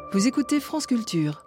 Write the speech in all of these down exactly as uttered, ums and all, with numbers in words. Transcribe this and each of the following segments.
Vous écoutez France Culture.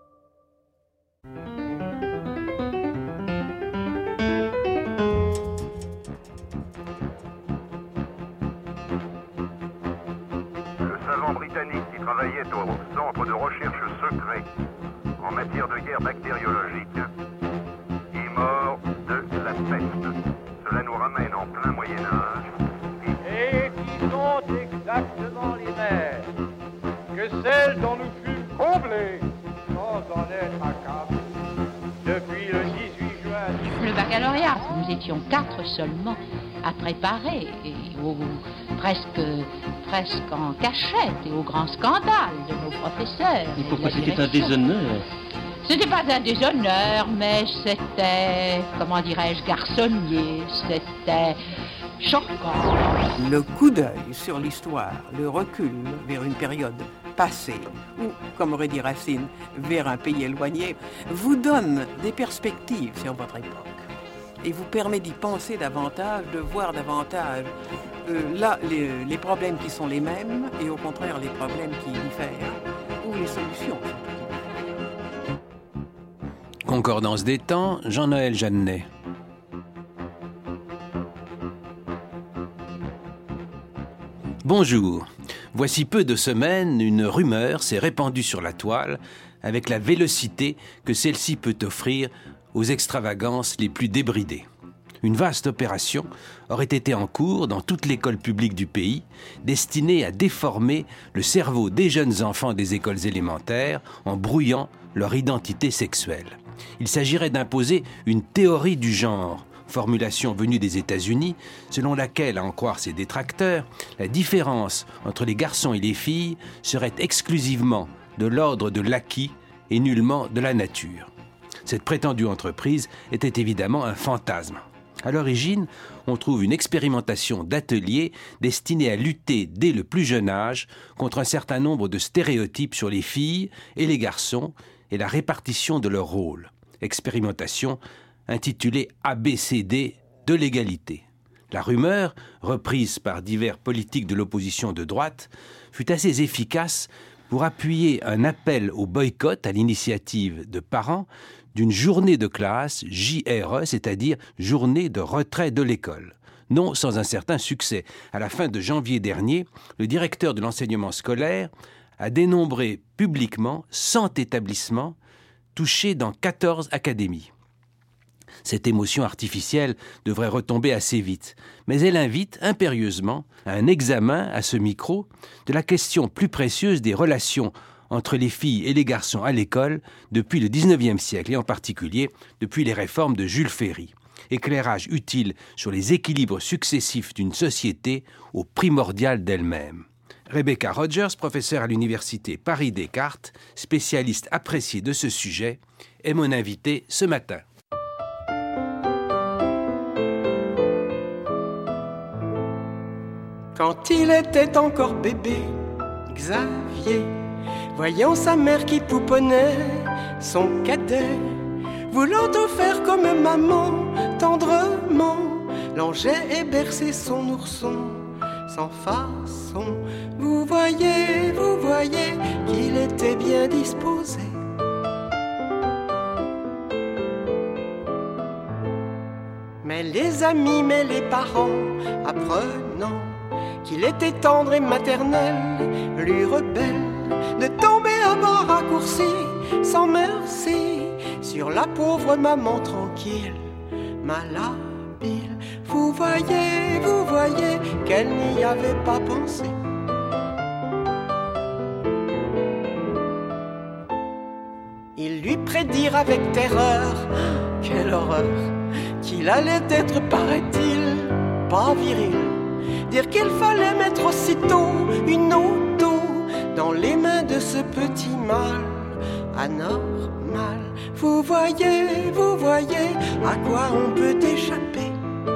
Britannique qui travaillait au centre de recherche secret en matière de guerre bactériologique est mort de la peste. Cela nous ramène en plein Moyen-Âge. Et qui sont exactement les mêmes que celles dont nous fûmes comblés sans en être accablés depuis le dix-huit juin. Le baccalauréat, nous étions quatre seulement à préparer, et au, presque, presque en cachette et au grand scandale de nos professeurs. Et pourquoi c'était un déshonneur? C'était pas un déshonneur, mais c'était, comment dirais-je, garçonnier, c'était choquant. Le coup d'œil sur l'histoire, le recul vers une période passée, ou, comme aurait dit Racine, vers un pays éloigné, vous donne des perspectives sur votre époque. Et vous permet d'y penser davantage, de voir davantage euh, là les, les problèmes qui sont les mêmes et au contraire les problèmes qui diffèrent ou les solutions. Concordance des temps, Jean-Noël Jeannet. Bonjour. Voici peu de semaines, une rumeur s'est répandue sur la toile avec la vélocité que celle-ci peut offrir aux extravagances les plus débridées. Une vaste opération aurait été en cours dans toute l'école publique du pays, destinée à déformer le cerveau des jeunes enfants des écoles élémentaires en brouillant leur identité sexuelle. Il s'agirait d'imposer une théorie du genre, formulation venue des États-Unis, selon laquelle, à en croire ses détracteurs, la différence entre les garçons et les filles serait exclusivement de l'ordre de l'acquis et nullement de la nature. Cette prétendue entreprise était évidemment un fantasme. À l'origine, on trouve une expérimentation d'atelier destinée à lutter dès le plus jeune âge contre un certain nombre de stéréotypes sur les filles et les garçons et la répartition de leurs rôles. Expérimentation intitulée A B C D de l'égalité. La rumeur, reprise par divers politiques de l'opposition de droite, fut assez efficace pour appuyer un appel au boycott à l'initiative de parents d'une journée de classe, J R E, c'est-à-dire journée de retrait de l'école. Non sans un certain succès. À la fin de janvier dernier, le directeur de l'enseignement scolaire a dénombré publiquement cent établissements touchés dans quatorze académies. Cette émotion artificielle devrait retomber assez vite, mais elle invite impérieusement à un examen à ce micro de la question plus précieuse des relations entre les filles et les garçons à l'école depuis le dix-neuvième siècle, et en particulier depuis les réformes de Jules Ferry. Éclairage utile sur les équilibres successifs d'une société au primordial d'elle-même. Rebecca Rogers, professeure à l'université Paris-Descartes, spécialiste appréciée de ce sujet, est mon invitée ce matin. Quand il était encore bébé, Xavier, voyant sa mère qui pouponnait son cadet, voulant tout faire comme maman, tendrement, longeait et berçait son ourson, sans façon. Vous voyez, vous voyez qu'il était bien disposé. Mais les amis, mais les parents, apprenant qu'il était tendre et maternel, lui rebelle de tomber à bras raccourcis, sans merci, sur la pauvre maman tranquille, malhabile. Vous voyez, vous voyez qu'elle n'y avait pas pensé. Ils lui prédirent avec terreur, quelle horreur, qu'il allait être, paraît-il, pas viril. Dire qu'il fallait mettre aussitôt une auto dans les mains de ce petit mal anormal. Vous voyez, vous voyez à quoi on peut échapper.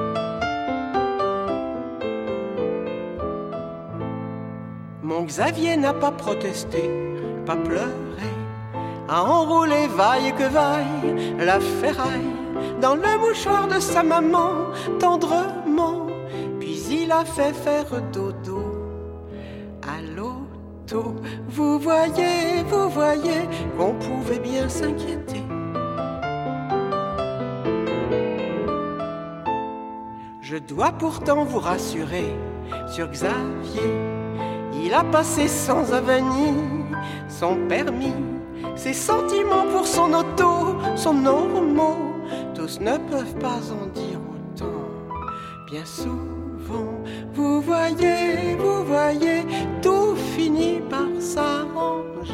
Mon Xavier n'a pas protesté, pas pleuré, a enroulé vaille que vaille la ferraille dans le mouchoir de sa maman tendrement. Il a fait faire dodo à l'auto. auto. Vous voyez, vous voyez qu'on pouvait bien s'inquiéter. Je dois pourtant vous rassurer sur Xavier. Il a passé sans avenir son permis, ses sentiments pour son auto sont normaux. Tous ne peuvent pas en dire autant. Bien souvent, vous voyez, vous voyez, tout finit par s'arranger.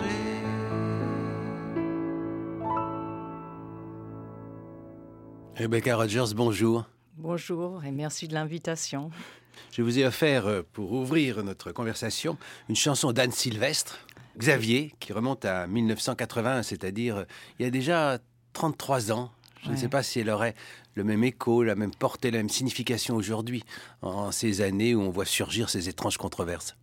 Rebecca Rogers, bonjour. Bonjour et merci de l'invitation. Je vous ai offert, pour ouvrir notre conversation, une chanson d'Anne Sylvestre, Xavier, qui remonte à mille neuf cent quatre-vingts, c'est-à-dire il y a déjà trente-trois ans. Je ouais. ne sais pas si elle aurait le même écho, la même portée, la même signification aujourd'hui, en ces années où on voit surgir ces étranges controverses.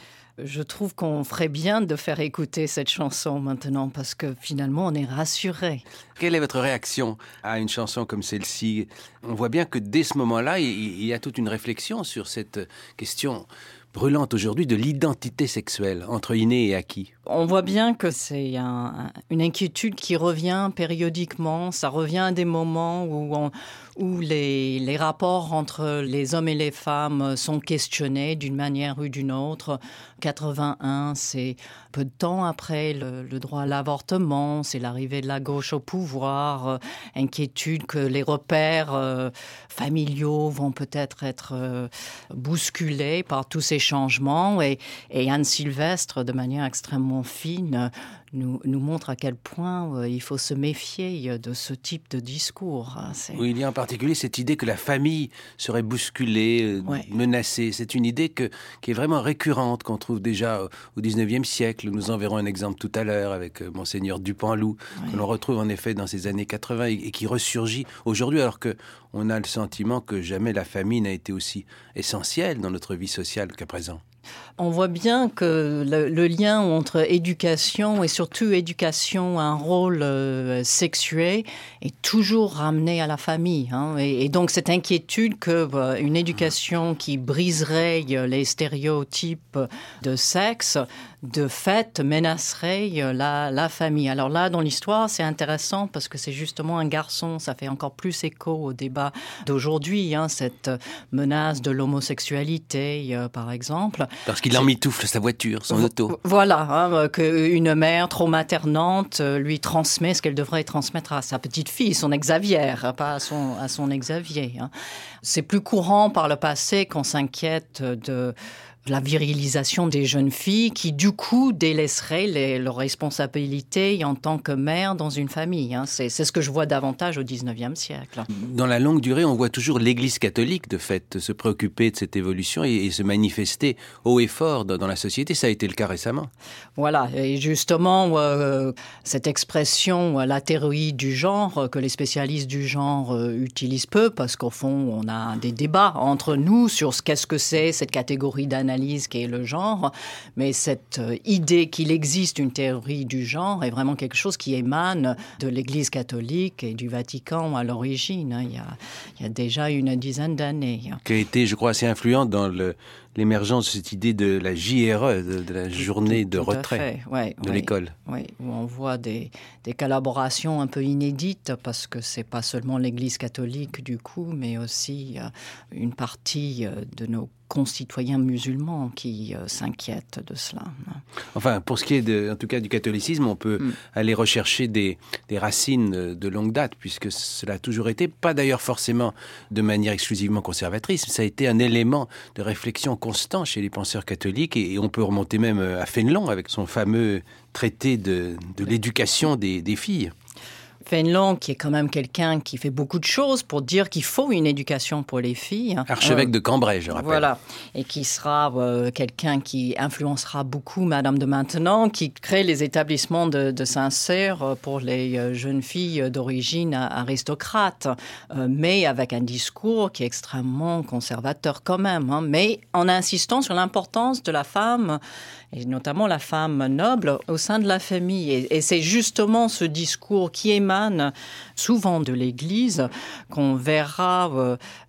Je trouve qu'on ferait bien de faire écouter cette chanson maintenant parce que finalement on est rassuré. Quelle est votre réaction à une chanson comme celle-ci ? On voit bien que dès ce moment-là, il y a toute une réflexion sur cette question brûlante aujourd'hui de l'identité sexuelle entre inné et acquis. On voit bien que c'est un, une inquiétude qui revient périodiquement. Ça revient à des moments où, on, où les, les rapports entre les hommes et les femmes sont questionnés d'une manière ou d'une autre. quatre-vingt-un, c'est peu de temps après le, le droit à l'avortement, c'est l'arrivée de la gauche au pouvoir, euh, inquiétude que les repères euh, familiaux vont peut-être être euh, bousculés par tous ces changements. Et, et Anne Sylvestre, de manière extrêmement fine, nous, nous montre à quel point euh, il faut se méfier de ce type de discours. C'est... Oui, il y a en particulier cette idée que la famille serait bousculée, euh, ouais. menacée. C'est une idée que, qui est vraiment récurrente, qu'on trouve déjà au dix-neuvième siècle. Nous en verrons un exemple tout à l'heure avec euh, Monseigneur Dupanloup, ouais. que l'on retrouve en effet dans ces années quatre-vingts et, et qui ressurgit aujourd'hui, alors qu'on a le sentiment que jamais la famille n'a été aussi essentielle dans notre vie sociale qu'à présent. On voit bien que le, le lien entre éducation et surtout éducation à un rôle euh, sexué est toujours ramené à la famille. Hein, et, et donc cette inquiétude que euh, une éducation qui briserait les stéréotypes de sexe, de fait, menacerait la, la famille. Alors là, dans l'histoire, c'est intéressant parce que c'est justement un garçon. Ça fait encore plus écho au débat d'aujourd'hui, hein, cette menace de l'homosexualité, euh, par exemple. Parce qu'il emmitoufle sa voiture, son auto. Voilà, hein, qu'une mère trop maternante lui transmet ce qu'elle devrait transmettre à sa petite fille, son Xavier, pas à son, à son Xavier. Hein. C'est plus courant par le passé qu'on s'inquiète de la virilisation des jeunes filles qui, du coup, délaisseraient les, leurs responsabilités en tant que mère dans une famille. Hein. C'est, c'est ce que je vois davantage au dix-neuvième siècle. Dans la longue durée, on voit toujours l'Église catholique, de fait, se préoccuper de cette évolution et, et se manifester haut et fort dans, dans la société. Ça a été le cas récemment. Voilà, et justement, euh, cette expression, la théorie du genre, que les spécialistes du genre euh, utilisent peu, parce qu'au fond, on a des débats entre nous sur ce qu'est-ce que c'est, cette catégorie d'analyse qui est le genre, mais cette idée qu'il existe une théorie du genre est vraiment quelque chose qui émane de l'Église catholique et du Vatican à l'origine. Il y a, il y a déjà une dizaine d'années. Qui a été, je crois, assez influente dans le, l'émergence de cette idée de la J R E, de, de la journée tout, tout, de retrait ouais, de ouais, l'école. Oui, où on voit des, des collaborations un peu inédites, parce que c'est pas seulement l'Église catholique du coup, mais aussi euh, une partie euh, de nos concitoyens musulmans qui euh, s'inquiètent de cela. Enfin, pour ce qui est de, en tout cas du catholicisme, on peut mm. aller rechercher des, des racines de longue date, puisque cela a toujours été, pas d'ailleurs forcément de manière exclusivement conservatrice, mais ça a été un élément de réflexion constant chez les penseurs catholiques, et, et on peut remonter même à Fénelon avec son fameux traité de, de l'éducation des, des filles. Fénelon, qui est quand même quelqu'un qui fait beaucoup de choses pour dire qu'il faut une éducation pour les filles. Archevêque euh, de Cambrai, je rappelle. Voilà, et qui sera euh, quelqu'un qui influencera beaucoup Madame de Maintenon, qui crée les établissements de, de Saint-Cyr pour les euh, jeunes filles d'origine aristocrate, euh, mais avec un discours qui est extrêmement conservateur quand même, hein, mais en insistant sur l'importance de la femme, et notamment la femme noble, au sein de la famille. Et, et c'est justement ce discours qui émane souvent de l'Église qu'on verra euh,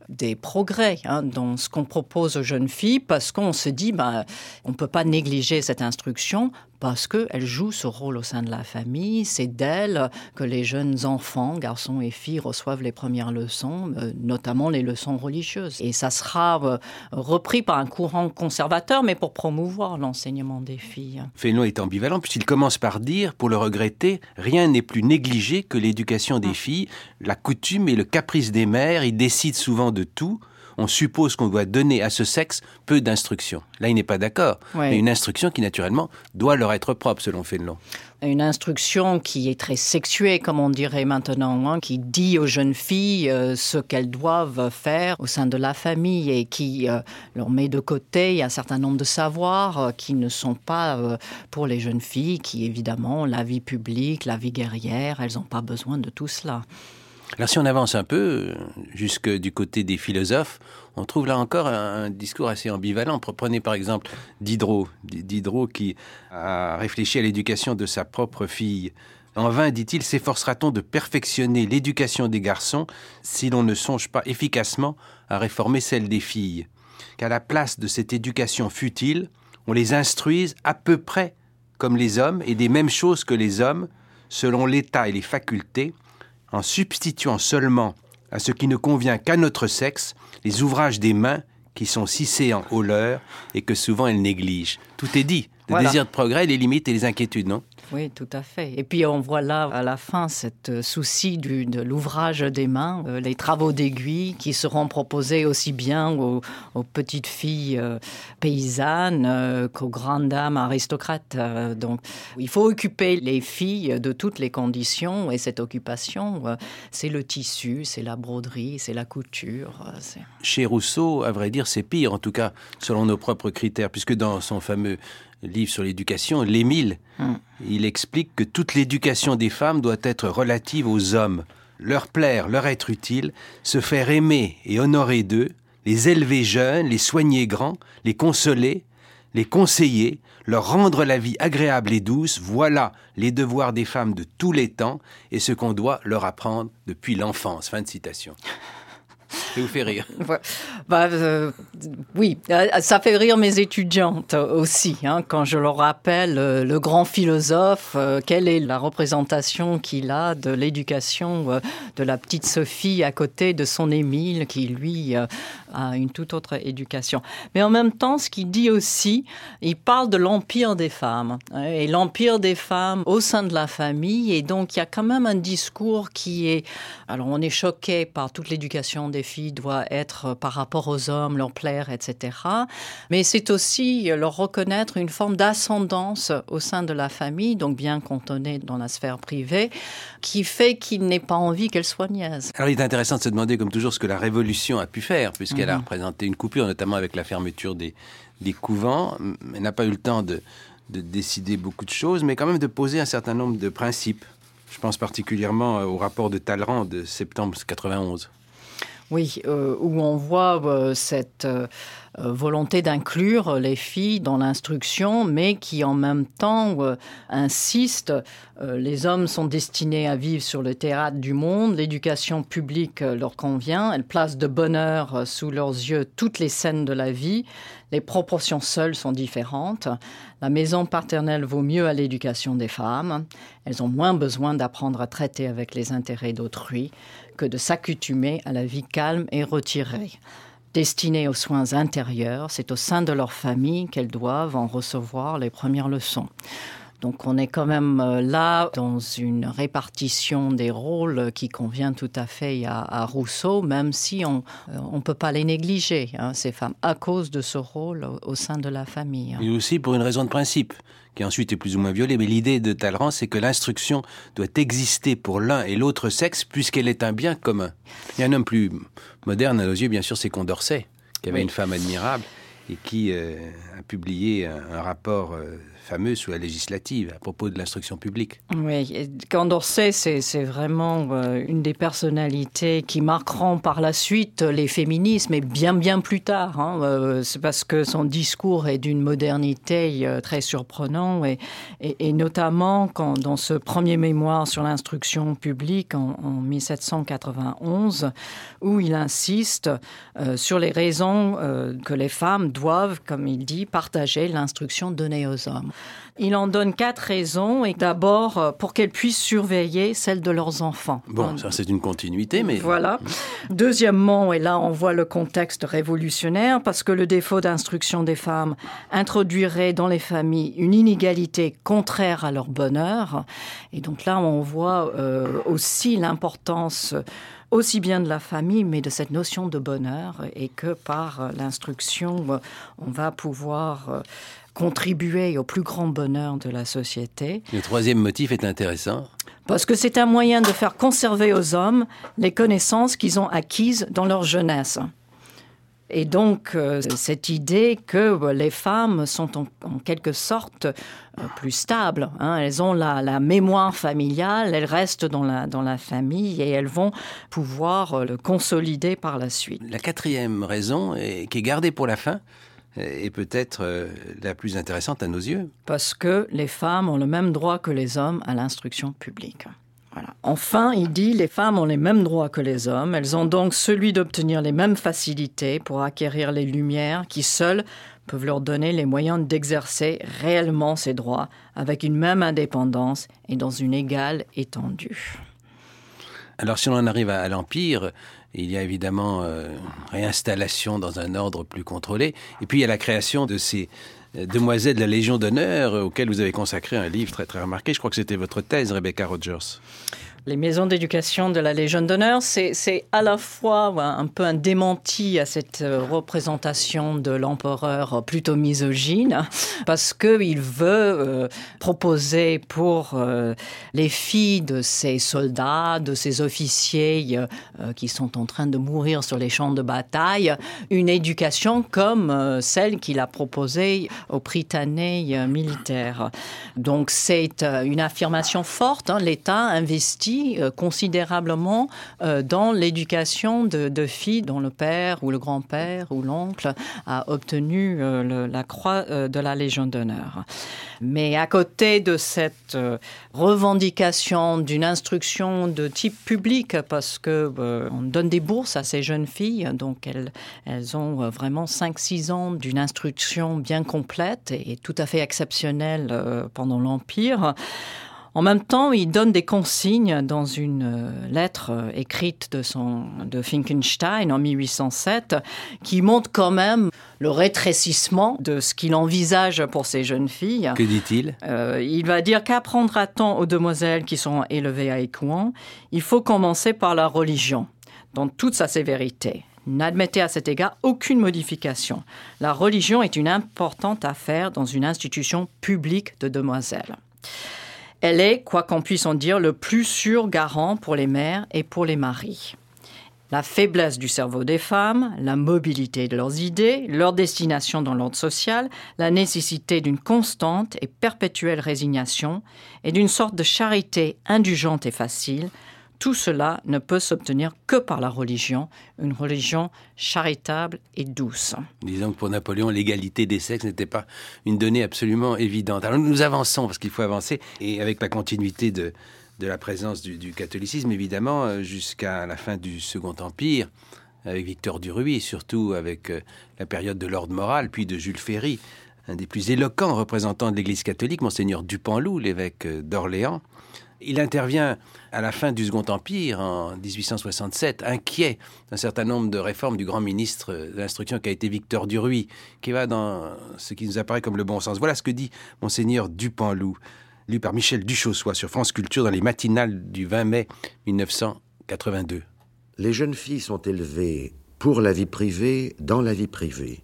des progrès hein, dans ce qu'on propose aux jeunes filles parce qu'on se dit ben, on ne peut pas négliger cette instruction parce qu'elle joue ce rôle au sein de la famille. C'est d'elle que les jeunes enfants, garçons et filles, reçoivent les premières leçons, euh, notamment les leçons religieuses. Et ça sera euh, repris par un courant conservateur, mais pour promouvoir l'enseignement des filles. Fénelon est ambivalent puisqu'il commence par dire, pour le regretter, rien n'est plus négligé que l'éducation des filles, la coutume et le caprice des mères, ils décident souvent de tout. On suppose qu'on doit donner à ce sexe peu d'instruction. Là, il n'est pas d'accord. Ouais. Mais une instruction qui, naturellement, doit leur être propre, selon Fénelon. Une instruction qui est très sexuée, comme on dirait maintenant, hein, qui dit aux jeunes filles euh, ce qu'elles doivent faire au sein de la famille et qui euh, leur met de côté un certain nombre de savoirs euh, qui ne sont pas euh, pour les jeunes filles, qui évidemment, la vie publique, la vie guerrière, elles n'ont pas besoin de tout cela. Alors si on avance un peu, jusque du côté des philosophes, on trouve là encore un discours assez ambivalent. Prenez par exemple Diderot, Diderot qui a réfléchi à l'éducation de sa propre fille. En vain, dit-il, s'efforcera-t-on de perfectionner l'éducation des garçons si l'on ne songe pas efficacement à réformer celle des filles. Qu'à la place de cette éducation futile, on les instruise à peu près comme les hommes et des mêmes choses que les hommes, selon l'état et les facultés, en substituant seulement à ce qui ne convient qu'à notre sexe les ouvrages des mains qui sont si séants aux leurs et que souvent elles négligent. Tout est dit. Le voilà. désir de progrès, les limites et les inquiétudes, non ? Oui, tout à fait. Et puis on voit là, à la fin, cette souci du, de l'ouvrage des mains, euh, les travaux d'aiguille qui seront proposés aussi bien aux, aux petites filles euh, paysannes euh, qu'aux grandes dames aristocrates. Euh, donc, il faut occuper les filles de toutes les conditions et cette occupation, euh, c'est le tissu, c'est la broderie, c'est la couture. Euh, c'est... Chez Rousseau, à vrai dire, c'est pire, en tout cas, selon nos propres critères, puisque dans son fameux livre sur l'éducation, l'Émile, hum. il explique que toute l'éducation des femmes doit être relative aux hommes, leur plaire, leur être utile, se faire aimer et honorer d'eux, les élever jeunes, les soigner grands, les consoler, les conseiller, leur rendre la vie agréable et douce, voilà les devoirs des femmes de tous les temps et ce qu'on doit leur apprendre depuis l'enfance. Fin de citation. Ça vous fait rire. Bah, euh, oui, ça fait rire mes étudiantes aussi, hein, quand je leur rappelle euh, le grand philosophe, euh, quelle est la représentation qu'il a de l'éducation euh, de la petite Sophie à côté de son Émile, qui lui euh, a une toute autre éducation. Mais en même temps, ce qu'il dit aussi, il parle de l'empire des femmes, hein, et l'empire des femmes au sein de la famille, et donc il y a quand même un discours qui est... Alors on est choqué par toute l'éducation des filles doit être par rapport aux hommes, leur plaire, et cetera. Mais c'est aussi leur reconnaître une forme d'ascendance au sein de la famille, donc bien cantonnée dans la sphère privée, qui fait qu'il n'est pas envie qu'elle soit niaise. Alors il est intéressant de se demander, comme toujours, ce que la Révolution a pu faire, puisqu'elle mmh. a représenté une coupure, notamment avec la fermeture des, des couvents. Elle n'a pas eu le temps de, de décider beaucoup de choses, mais quand même de poser un certain nombre de principes. Je pense particulièrement au rapport de Talleyrand de septembre quatre-vingt-onze. Oui, euh, où on voit euh, cette euh, volonté d'inclure les filles dans l'instruction, mais qui en même temps euh, insiste, euh, les hommes sont destinés à vivre sur le théâtre du monde, l'éducation publique euh, leur convient, elle place de bonheur euh, sous leurs yeux toutes les scènes de la vie, les proportions seules sont différentes, la maison paternelle vaut mieux à l'éducation des femmes, elles ont moins besoin d'apprendre à traiter avec les intérêts d'autrui que de s'accoutumer à la vie calme et retirée. Destinées aux soins intérieurs, c'est au sein de leur famille qu'elles doivent en recevoir les premières leçons. Donc on est quand même là dans une répartition des rôles qui convient tout à fait à, à Rousseau, même si on ne peut pas les négliger, hein, ces femmes, à cause de ce rôle au, au sein de la famille. Et aussi pour une raison de principe, qui ensuite est plus ou moins violée, mais l'idée de Talleyrand, c'est que l'instruction doit exister pour l'un et l'autre sexe, puisqu'elle est un bien commun. Il y a un homme plus moderne à nos yeux, bien sûr, c'est Condorcet, qui avait oui. une femme admirable. et qui euh, a publié un, un rapport euh, fameux sous la législative à propos de l'instruction publique. Oui, Condorcet, c'est, c'est vraiment euh, une des personnalités qui marqueront par la suite les féminismes, et bien, bien plus tard. Hein, euh, c'est parce que son discours est d'une modernité euh, très surprenante, et, et, et notamment quand, dans ce premier mémoire sur l'instruction publique en, en dix-sept cent quatre-vingt-onze, où il insiste euh, sur les raisons euh, que les femmes doivent, comme il dit, partager l'instruction donnée aux hommes. Il en donne quatre raisons, et d'abord pour qu'elles puissent surveiller celles de leurs enfants. Bon, ça c'est une continuité, mais... Voilà. Deuxièmement, et là on voit le contexte révolutionnaire, parce que le défaut d'instruction des femmes introduirait dans les familles une inégalité contraire à leur bonheur. Et donc là on voit euh, aussi l'importance aussi bien de la famille, mais de cette notion de bonheur, et que par l'instruction, on va pouvoir contribuer au plus grand bonheur de la société. Le troisième motif est intéressant. Parce que c'est un moyen de faire conserver aux hommes les connaissances qu'ils ont acquises dans leur jeunesse. Et donc, euh, cette idée que les femmes sont en, en quelque sorte euh, plus stables. Hein. Elles ont la, la mémoire familiale, elles restent dans la, dans la famille, et elles vont pouvoir euh, le consolider par la suite. La quatrième raison, est, qui est gardée pour la fin, est peut-être euh, la plus intéressante à nos yeux. Parce que les femmes ont le même droit que les hommes à l'instruction publique. Voilà. Enfin, il dit, les femmes ont les mêmes droits que les hommes. Elles ont donc celui d'obtenir les mêmes facilités pour acquérir les lumières qui seules peuvent leur donner les moyens d'exercer réellement ces droits avec une même indépendance et dans une égale étendue. Alors si on en arrive à, à l'Empire, il y a évidemment euh, réinstallation dans un ordre plus contrôlé. Et puis il y a la création de ces euh, demoiselles de la Légion d'honneur, euh, auxquelles vous avez consacré un livre très très remarqué. Je crois que c'était votre thèse, Rebecca Rogers. Les maisons d'éducation de la Légion d'honneur, c'est, c'est à la fois un peu un démenti à cette représentation de l'empereur plutôt misogyne, parce qu'il veut euh, proposer pour euh, les filles de ces soldats, de ces officiers euh, qui sont en train de mourir sur les champs de bataille, une éducation comme euh, celle qu'il a proposée aux Prytanée euh, militaires. Donc c'est euh, une affirmation forte, hein, l'État investit considérablement euh, dans l'éducation de, de filles dont le père ou le grand-père ou l'oncle a obtenu euh, le, la croix euh, de la Légion d'honneur. Mais à côté de cette euh, revendication d'une instruction de type public, parce que euh, on donne des bourses à ces jeunes filles, donc elles, elles ont euh, vraiment cinq six ans d'une instruction bien complète et, et tout à fait exceptionnelle euh, pendant l'Empire. En même temps, il donne des consignes dans une euh, lettre euh, écrite de, son, de Finkenstein en mille huit cent sept qui montre quand même le rétrécissement de ce qu'il envisage pour ces jeunes filles. Que dit-il ? euh, Il va dire qu'apprendra-t-on aux demoiselles qui sont élevées à Écouen ? Il faut commencer par la religion, dans toute sa sévérité. N'admettez à cet égard aucune modification. La religion est une importante affaire dans une institution publique de demoiselles. Elle est, quoi qu'on puisse en dire, le plus sûr garant pour les mères et pour les maris. La faiblesse du cerveau des femmes, la mobilité de leurs idées, leur destination dans l'ordre social, la nécessité d'une constante et perpétuelle résignation et d'une sorte de charité indulgente et facile, tout cela ne peut s'obtenir que par la religion, une religion charitable et douce. Disons que pour Napoléon, l'égalité des sexes n'était pas une donnée absolument évidente. Alors nous avançons, parce qu'il faut avancer, et avec la continuité de, de la présence du, du catholicisme, évidemment, jusqu'à la fin du Second Empire, avec Victor Duruy, et surtout avec la période de l'ordre moral, puis de Jules Ferry, un des plus éloquents représentants de l'Église catholique, Monseigneur Dupanloup, l'évêque d'Orléans. Il intervient à la fin du Second Empire, en dix-huit cent soixante-sept, inquiet d'un certain nombre de réformes du grand ministre de l'Instruction qui a été Victor Duruy, qui va dans ce qui nous apparaît comme le bon sens. Voilà ce que dit Monseigneur Dupanloup, lu par Michel Duchossois sur France Culture dans les matinales du vingt mai mille neuf cent quatre-vingt-deux. Les jeunes filles sont élevées pour la vie privée, dans la vie privée.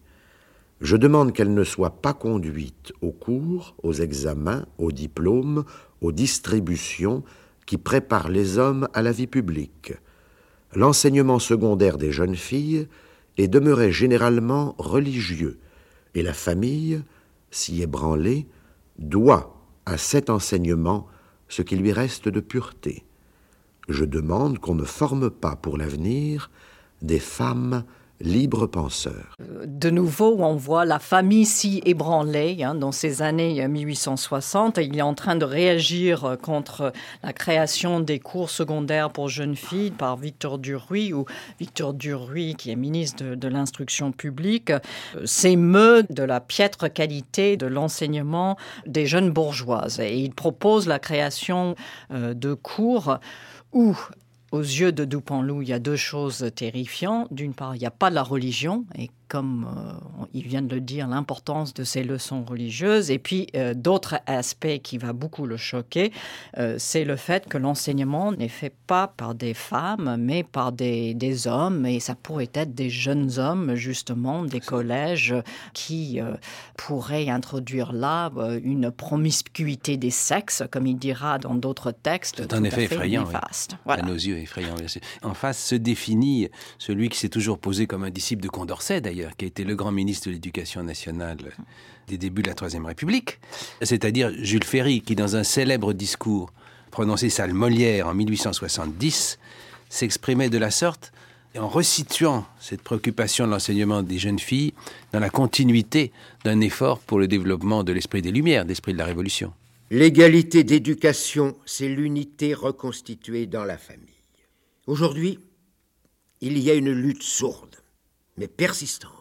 Je demande qu'elles ne soient pas conduites aux cours, aux examens, aux diplômes, aux distributions qui préparent les hommes à la vie publique. L'enseignement secondaire des jeunes filles est demeuré généralement religieux, Et la famille, si ébranlée, doit à cet enseignement ce qui lui reste de pureté. Je demande qu'on ne forme pas pour l'avenir des femmes libres penseurs. De nouveau, on voit la famille si ébranlée hein, dans ces années mille huit cent soixante. Il est en train de réagir contre la création des cours secondaires pour jeunes filles par Victor Duruy, ou Victor Duruy, qui est ministre de, de l'Instruction publique, s'émeut de la piètre qualité de l'enseignement des jeunes bourgeoises. Et il propose la création euh, de cours où, aux yeux de Dupanloup, il y a deux choses terrifiantes. D'une part, il n'y a pas de la religion, et comme euh, il vient de le dire, l'importance de ces leçons religieuses. Et puis, euh, d'autres aspects qui va beaucoup le choquer, euh, c'est le fait que l'enseignement n'est fait pas par des femmes, mais par des, des hommes. Et ça pourrait être des jeunes hommes, justement, des collèges qui euh, pourraient introduire là euh, une promiscuité des sexes, comme il dira dans d'autres textes. C'est un effet effrayant, oui. Voilà. À nos yeux, effrayant. En face se définit celui qui s'est toujours posé comme un disciple de Condorcet, d'ailleurs, qui a été le grand ministre de l'Éducation nationale des débuts de la Troisième République, c'est-à-dire Jules Ferry, qui, dans un célèbre discours prononcé salle Molière en mille huit cent soixante-dix, s'exprimait de la sorte, en resituant cette préoccupation de l'enseignement des jeunes filles dans la continuité d'un effort pour le développement de l'esprit des Lumières, l'esprit de la Révolution. L'égalité d'éducation, c'est l'unité reconstituée dans la famille. Aujourd'hui, il y a une lutte sourde, mais persistante,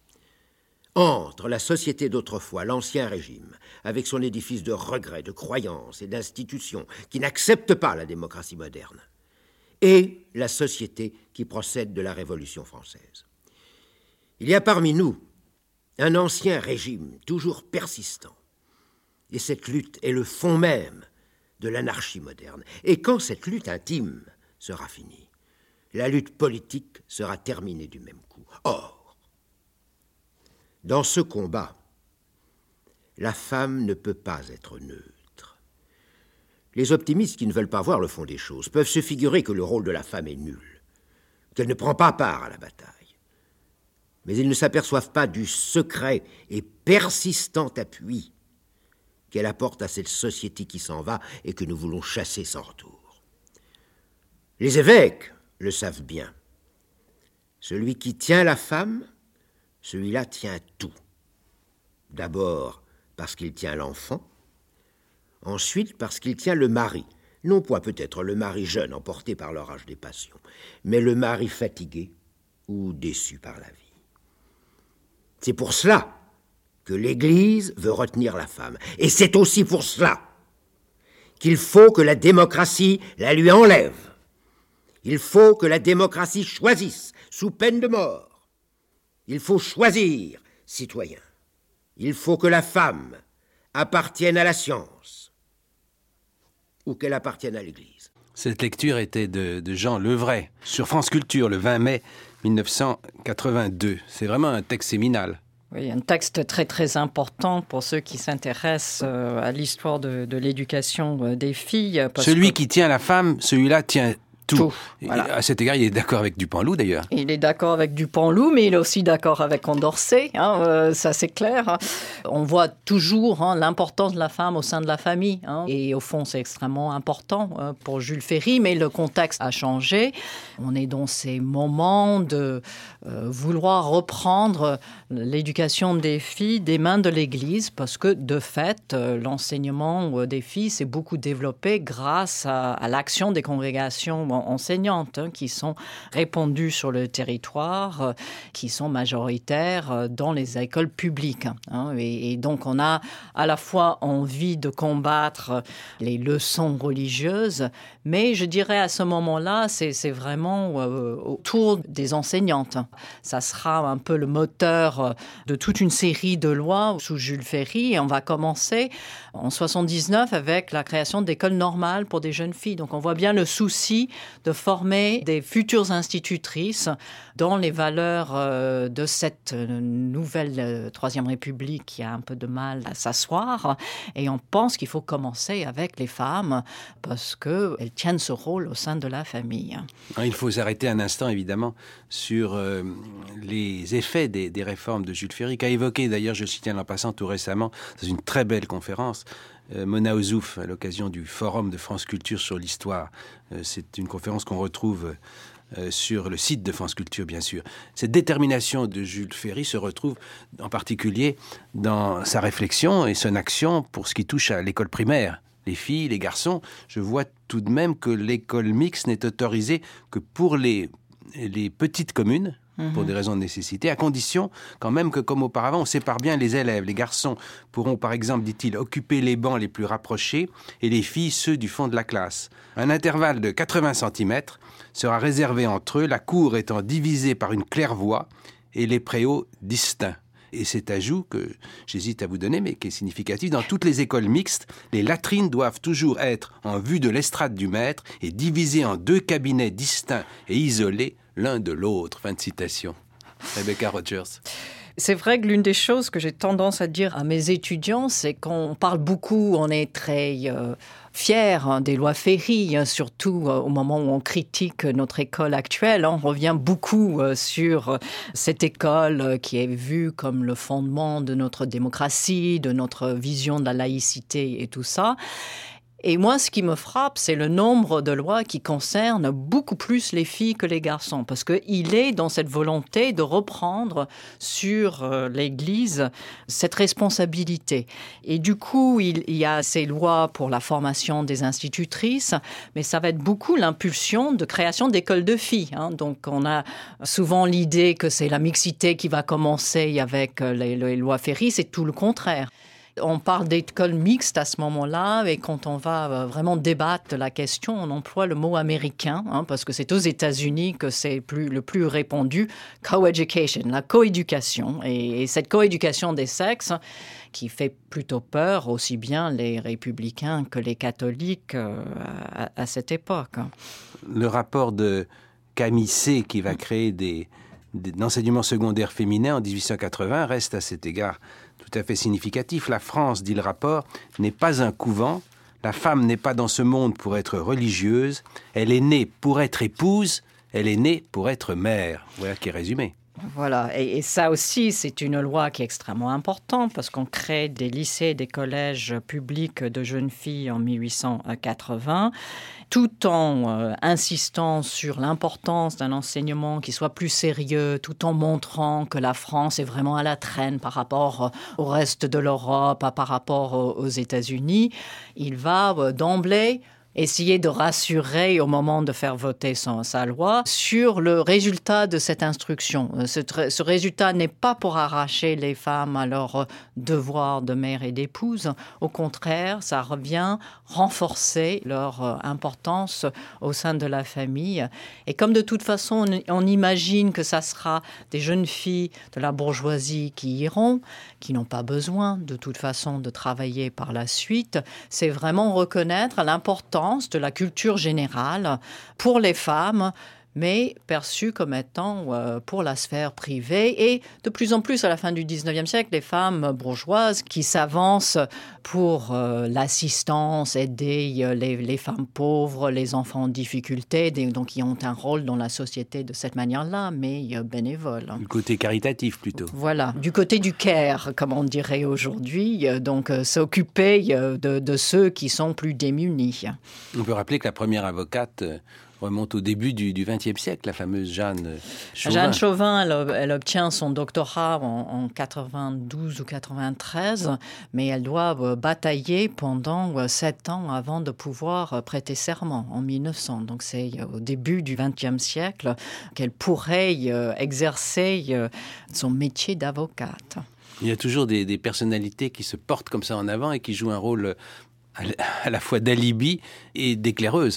entre la société d'autrefois, l'ancien régime, avec son édifice de regrets, de croyances et d'institutions qui n'acceptent pas la démocratie moderne, et la société qui procède de la Révolution française. Il y a parmi nous un ancien régime toujours persistant, et cette lutte est le fond même de l'anarchie moderne. Et quand cette lutte intime sera finie, la lutte politique sera terminée du même coup. Or, dans ce combat, la femme ne peut pas être neutre. Les optimistes qui ne veulent pas voir le fond des choses peuvent se figurer que le rôle de la femme est nul, qu'elle ne prend pas part à la bataille. Mais ils ne s'aperçoivent pas du secret et persistant appui qu'elle apporte à cette société qui s'en va et que nous voulons chasser sans retour. Les évêques le savent bien. Celui qui tient la femme, celui-là tient tout. D'abord parce qu'il tient l'enfant, ensuite parce qu'il tient le mari. Non point peut-être le mari jeune emporté par l'orage des passions, mais le mari fatigué ou déçu par la vie. C'est pour cela que l'Église veut retenir la femme. Et c'est aussi pour cela qu'il faut que la démocratie la lui enlève. Il faut que la démocratie choisisse, sous peine de mort. Il faut choisir, citoyens. Il faut que la femme appartienne à la science ou qu'elle appartienne à l'Église. Cette lecture était de, de Jean Levray, sur France Culture, le vingt mai mille neuf cent quatre-vingt-deux. C'est vraiment un texte séminal. Oui, un texte très très important pour ceux qui s'intéressent euh, à l'histoire de, de l'éducation euh, des filles. Parce Celui que... qui tient la femme, celui-là tient tout. tout voilà. À cet égard, il est d'accord avec Dupanloup d'ailleurs. Il est d'accord avec Dupanloup, mais il est aussi d'accord avec Condorcet, hein, euh, ça c'est clair. On voit toujours hein, l'importance de la femme au sein de la famille. Hein, et au fond, c'est extrêmement important euh, pour Jules Ferry, mais le contexte a changé. On est dans ces moments de euh, vouloir reprendre l'éducation des filles des mains de l'Église, parce que de fait, euh, l'enseignement des filles s'est beaucoup développé grâce à, à l'action des congrégations enseignantes hein, qui sont répandues sur le territoire, euh, qui sont majoritaires euh, dans les écoles publiques. Hein, et, et donc, on a à la fois envie de combattre les leçons religieuses, mais je dirais à ce moment-là, c'est, c'est vraiment euh, autour des enseignantes. Ça sera un peu le moteur de toute une série de lois sous Jules Ferry. Et on va commencer en soixante-dix-neuf avec la création d'écoles normales pour des jeunes filles. Donc, on voit bien le souci de former des futures institutrices dans les valeurs euh, de cette nouvelle euh, Troisième République qui a un peu de mal à s'asseoir. Et on pense qu'il faut commencer avec les femmes parce qu'elles tiennent ce rôle au sein de la famille. Il faut s'arrêter un instant, évidemment, sur euh, les effets des, des réformes de Jules Ferry, qu'a évoqué d'ailleurs, je le cite en passant tout récemment, dans une très belle conférence, euh, Mona Ozouf, à l'occasion du Forum de France Culture sur l'histoire. Euh, c'est une conférence qu'on retrouve euh, sur le site de France Culture, bien sûr. Cette détermination de Jules Ferry se retrouve en particulier dans sa réflexion et son action pour ce qui touche à l'école primaire. Les filles, les garçons, je vois tout de même que l'école mixte n'est autorisée que pour les, les petites communes, mmh. pour des raisons de nécessité, à condition quand même que, comme auparavant, on sépare bien les élèves. Les garçons pourront, par exemple, dit-il, occuper les bancs les plus rapprochés et les filles ceux du fond de la classe. Un intervalle de quatre-vingts centimètres sera réservé entre eux, la cour étant divisée par une claire-voie et les préaux distincts. Et cet ajout que j'hésite à vous donner, mais qui est significatif, dans toutes les écoles mixtes, les latrines doivent toujours être en vue de l'estrade du maître et divisées en deux cabinets distincts et isolés l'un de l'autre. Fin de citation. Rebecca Rogers. C'est vrai que l'une des choses que j'ai tendance à dire à mes étudiants, c'est qu'on parle beaucoup, on est très euh, fiers hein, des lois Ferry, hein, surtout euh, au moment où on critique notre école actuelle. Hein, on revient beaucoup euh, sur cette école euh, qui est vue comme le fondement de notre démocratie, de notre vision de la laïcité et tout ça. Et moi, ce qui me frappe, c'est le nombre de lois qui concernent beaucoup plus les filles que les garçons. Parce qu'il est dans cette volonté de reprendre sur euh, l'Église cette responsabilité. Et du coup, il, il y a ces lois pour la formation des institutrices, mais ça va être beaucoup l'impulsion de création d'écoles de filles. Hein. Donc, on a souvent l'idée que c'est la mixité qui va commencer avec les, les lois Ferry. C'est tout le contraire. On parle d'école mixte à ce moment-là, et quand on va vraiment débattre de la question, on emploie le mot américain, hein, parce que c'est aux États-Unis que c'est plus, le plus répandu, co-education, la coéducation. Et, et cette coéducation des sexes, qui fait plutôt peur aussi bien les républicains que les catholiques euh, à, à cette époque. Le rapport de Camille C, qui va créer des, des enseignements secondaires féminins en dix-huit cent quatre-vingts, reste à cet égard tout à fait significatif. La France, dit le rapport, n'est pas un couvent. La femme n'est pas dans ce monde pour être religieuse. Elle est née pour être épouse. Elle est née pour être mère. Voilà qui est résumé. Voilà, et, et ça aussi, c'est une loi qui est extrêmement importante parce qu'on crée des lycées, des collèges publics de jeunes filles en dix-huit cent quatre-vingts, tout en euh, insistant sur l'importance d'un enseignement qui soit plus sérieux, tout en montrant que la France est vraiment à la traîne par rapport au reste de l'Europe, par rapport aux, aux États-Unis. Il va euh, d'emblée essayer de rassurer au moment de faire voter son, sa loi sur le résultat de cette instruction. Ce, ce résultat n'est pas pour arracher les femmes à leur devoir de mère et d'épouse. Au contraire, ça revient renforcer leur importance au sein de la famille. Et comme de toute façon, on, on imagine que ça sera des jeunes filles de la bourgeoisie qui iront, qui n'ont pas besoin de toute façon de travailler par la suite, c'est vraiment reconnaître l'importance de la culture générale pour les femmes, mais perçue comme étant euh, pour la sphère privée. Et de plus en plus, à la fin du dix-neuvième siècle, les femmes bourgeoises qui s'avancent pour euh, l'assistance, aider euh, les, les femmes pauvres, les enfants en difficulté, des, donc qui ont un rôle dans la société de cette manière-là, mais euh, bénévole. Du côté caritatif, plutôt. Voilà, du côté du care, comme on dirait aujourd'hui, euh, donc euh, s'occuper euh, de, de ceux qui sont plus démunis. On peut rappeler que la première avocate Euh... remonte au début du vingtième siècle, la fameuse Jeanne Chauvin. Jeanne Chauvin, elle, elle obtient son doctorat en, en quatre-vingt-douze ou quatre-vingt-treize, mais elle doit batailler pendant sept ans avant de pouvoir prêter serment en mille neuf cents. Donc c'est au début du vingtième siècle qu'elle pourrait exercer son métier d'avocate. Il y a toujours des, des personnalités qui se portent comme ça en avant et qui jouent un rôle à la fois d'alibi et d'éclaireuse.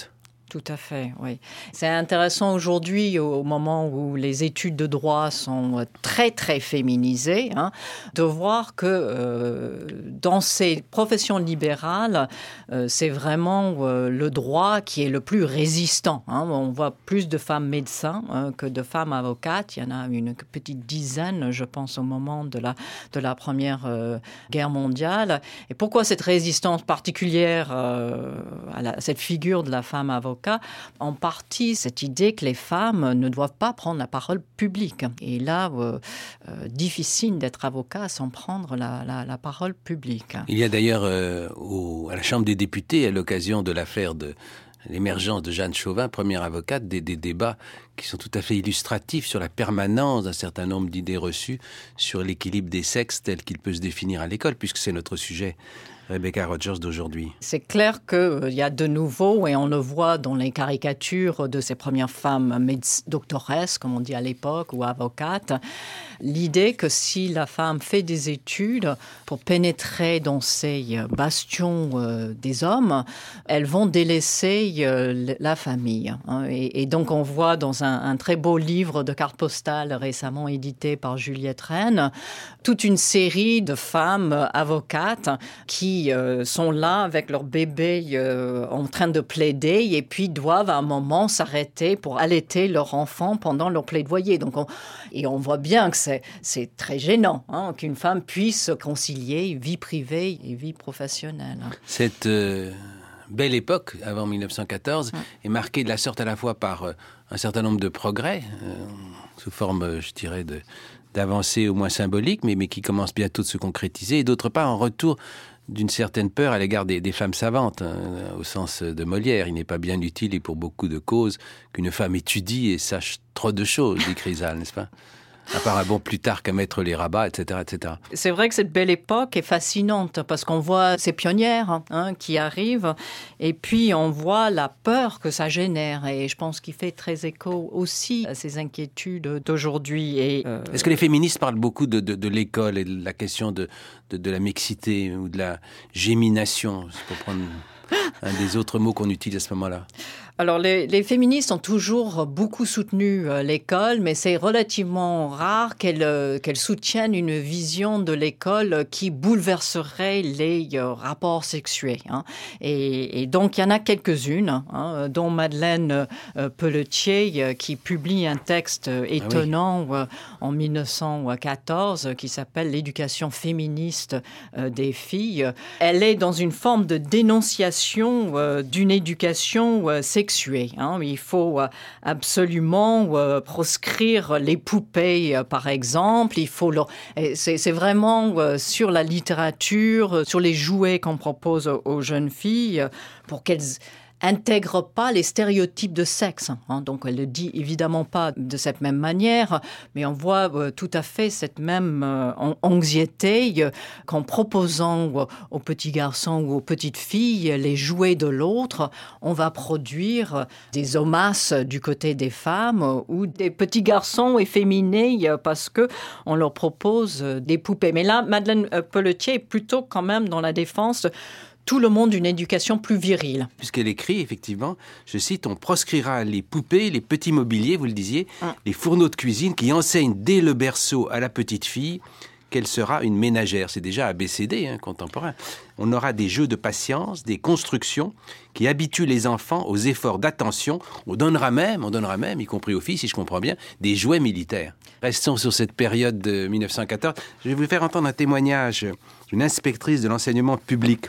Tout à fait, oui. C'est intéressant aujourd'hui, au moment où les études de droit sont très, très féminisées, hein, de voir que euh, dans ces professions libérales, euh, c'est vraiment euh, le droit qui est le plus résistant. Hein. On voit plus de femmes médecins hein, que de femmes avocates. Il y en a une petite dizaine, je pense, au moment de la, de la Première euh, Guerre mondiale. Et pourquoi cette résistance particulière euh, à, la, à cette figure de la femme avocate? En partie, cette idée que les femmes ne doivent pas prendre la parole publique. Et là, euh, euh, difficile d'être avocat sans prendre la, la, la parole publique. Il y a d'ailleurs euh, au, à la Chambre des députés, à l'occasion de l'affaire de l'émergence de Jeanne Chauvin, première avocate, des, des débats qui sont tout à fait illustratifs sur la permanence d'un certain nombre d'idées reçues sur l'équilibre des sexes tel qu'il peut se définir à l'école, puisque c'est notre sujet. Rebecca Rogers d'aujourd'hui. C'est clair qu'il euh, y a de nouveau, et on le voit dans les caricatures de ces premières femmes médec- doctoresses, comme on dit à l'époque, ou avocates, l'idée que si la femme fait des études pour pénétrer dans ces bastions euh, des hommes, elles vont délaisser euh, la famille. Hein. Et, et donc on voit dans un, un très beau livre de cartes postales récemment édité par Juliette Rennes, toute une série de femmes avocates qui Euh, sont là avec leur bébé euh, en train de plaider et puis doivent à un moment s'arrêter pour allaiter leur enfant pendant leur plaidoyer. Donc on, et on voit bien que c'est, c'est très gênant hein, qu'une femme puisse concilier vie privée et vie professionnelle. Cette euh, belle époque, avant mille neuf cent quatorze, ouais. est marquée de la sorte à la fois par euh, un certain nombre de progrès, euh, sous forme, euh, je dirais, de, d'avancées au moins symboliques, mais, mais qui commencent bientôt de se concrétiser, et d'autre part, en retour d'une certaine peur à l'égard des, des femmes savantes, hein, au sens de Molière. Il n'est pas bien utile, et pour beaucoup de causes, qu'une femme étudie et sache trop de choses, dit Chrysal, n'est-ce pas ? À part un bon plus tard qu'à mettre les rabats, et cetera, et cetera. C'est vrai que cette belle époque est fascinante parce qu'on voit ces pionnières hein, qui arrivent et puis on voit la peur que ça génère et je pense qu'il fait très écho aussi à ces inquiétudes d'aujourd'hui. Et, euh... Est-ce que les féministes parlent beaucoup de, de, de l'école et de la question de, de, de la mixité ou de la gémination, pour prendre un des autres mots qu'on utilise à ce moment-là? Alors, les, les féministes ont toujours beaucoup soutenu euh, l'école, mais c'est relativement rare qu'elles, euh, qu'elles soutiennent une vision de l'école qui bouleverserait les euh, rapports sexués. Hein. Et, et donc, il y en a quelques-unes, hein, dont Madeleine euh, Pelletier, euh, qui publie un texte étonnant ah oui. euh, en mille neuf cent quatorze, euh, qui s'appelle « L'éducation féministe euh, des filles ». Elle est dans une forme de dénonciation euh, d'une éducation euh, sexuelle. Hein. Il faut euh, absolument euh, proscrire les poupées, euh, par exemple. Il faut leur... c'est, c'est vraiment euh, sur la littérature, euh, sur les jouets qu'on propose aux, aux jeunes filles, euh, pour qu'elles intègre pas les stéréotypes de sexe. Hein. Donc, elle le dit évidemment pas de cette même manière, mais on voit euh, tout à fait cette même euh, anxiété euh, qu'en proposant euh, aux petits garçons ou aux petites filles les jouets de l'autre, on va produire des homasses du côté des femmes euh, ou des petits garçons efféminés euh, parce que on leur propose euh, des poupées. Mais là, Madeleine euh, Pelletier est plutôt quand même dans la défense tout le monde d'une éducation plus virile. Puisqu'elle écrit, effectivement, je cite, « On proscrira les poupées, les petits mobiliers, vous le disiez, hum. les fourneaux de cuisine qui enseignent dès le berceau à la petite fille qu'elle sera une ménagère. » C'est déjà A B C D, hein, contemporain. On aura des jeux de patience, des constructions qui habituent les enfants aux efforts d'attention. On donnera même, on donnera même, y compris aux filles, si je comprends bien, des jouets militaires. Restons sur cette période de mille neuf cent quatorze. Je vais vous faire entendre un témoignage d'une inspectrice de l'enseignement public,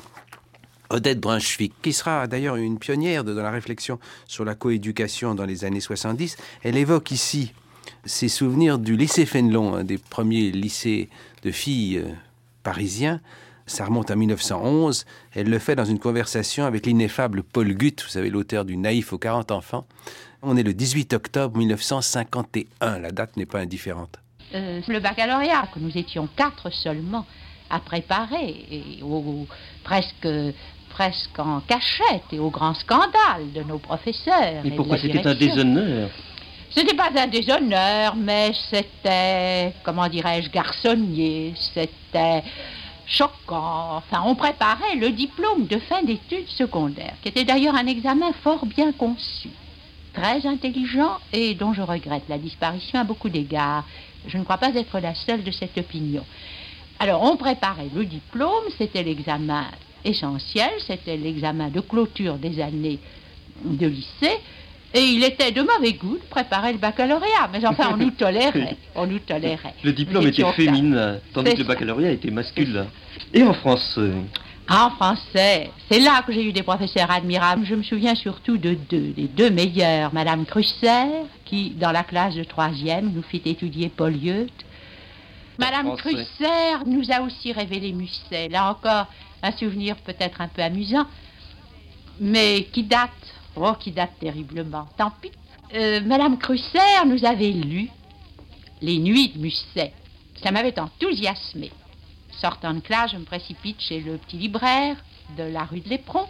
Odette Brunswick, qui sera d'ailleurs une pionnière de, dans la réflexion sur la coéducation dans les années soixante-dix. Elle évoque ici ses souvenirs du lycée Fénelon, un des premiers lycées de filles euh, parisiens. Ça remonte à mille neuf cent onze. Elle le fait dans une conversation avec l'ineffable Paul Guth, vous savez, l'auteur du Naïf aux quarante enfants. On est le dix-huit octobre mille neuf cent cinquante et un. La date n'est pas indifférente. Euh, le baccalauréat, que nous étions quatre seulement à préparer, et au, au, presque... presque en cachette et au grand scandale de nos professeurs. Mais pourquoi c'était un déshonneur? Ce n'était pas un déshonneur, mais c'était, comment dirais-je, garçonnier. C'était, choquant. Enfin, on préparait le diplôme de fin d'études secondaires, qui était d'ailleurs un examen fort bien conçu, très intelligent et dont je regrette la disparition à beaucoup d'égards. Je ne crois pas être la seule de cette opinion. Alors, on préparait le diplôme, c'était l'examen essentiel, c'était l'examen de clôture des années de lycée, et il était de mauvais goût de préparer le baccalauréat, mais enfin, on nous tolérait, on nous tolérait. Le diplôme était féminin, tandis que le baccalauréat était masculin. Et en français? En français, c'est là que j'ai eu des professeurs admirables. Je me souviens surtout de deux, les deux meilleurs. Madame Crusser, qui, dans la classe de troisième, nous fit étudier Polyeucte. Madame Crusser nous a aussi révélé Musset. Là encore, un souvenir peut-être un peu amusant, mais qui date, oh, qui date terriblement. Tant pis. Euh, Madame Crusser nous avait lu Les Nuits de Musset. Ça m'avait enthousiasmé. Sortant de classe, je me précipite chez le petit libraire de la rue de l'Éperon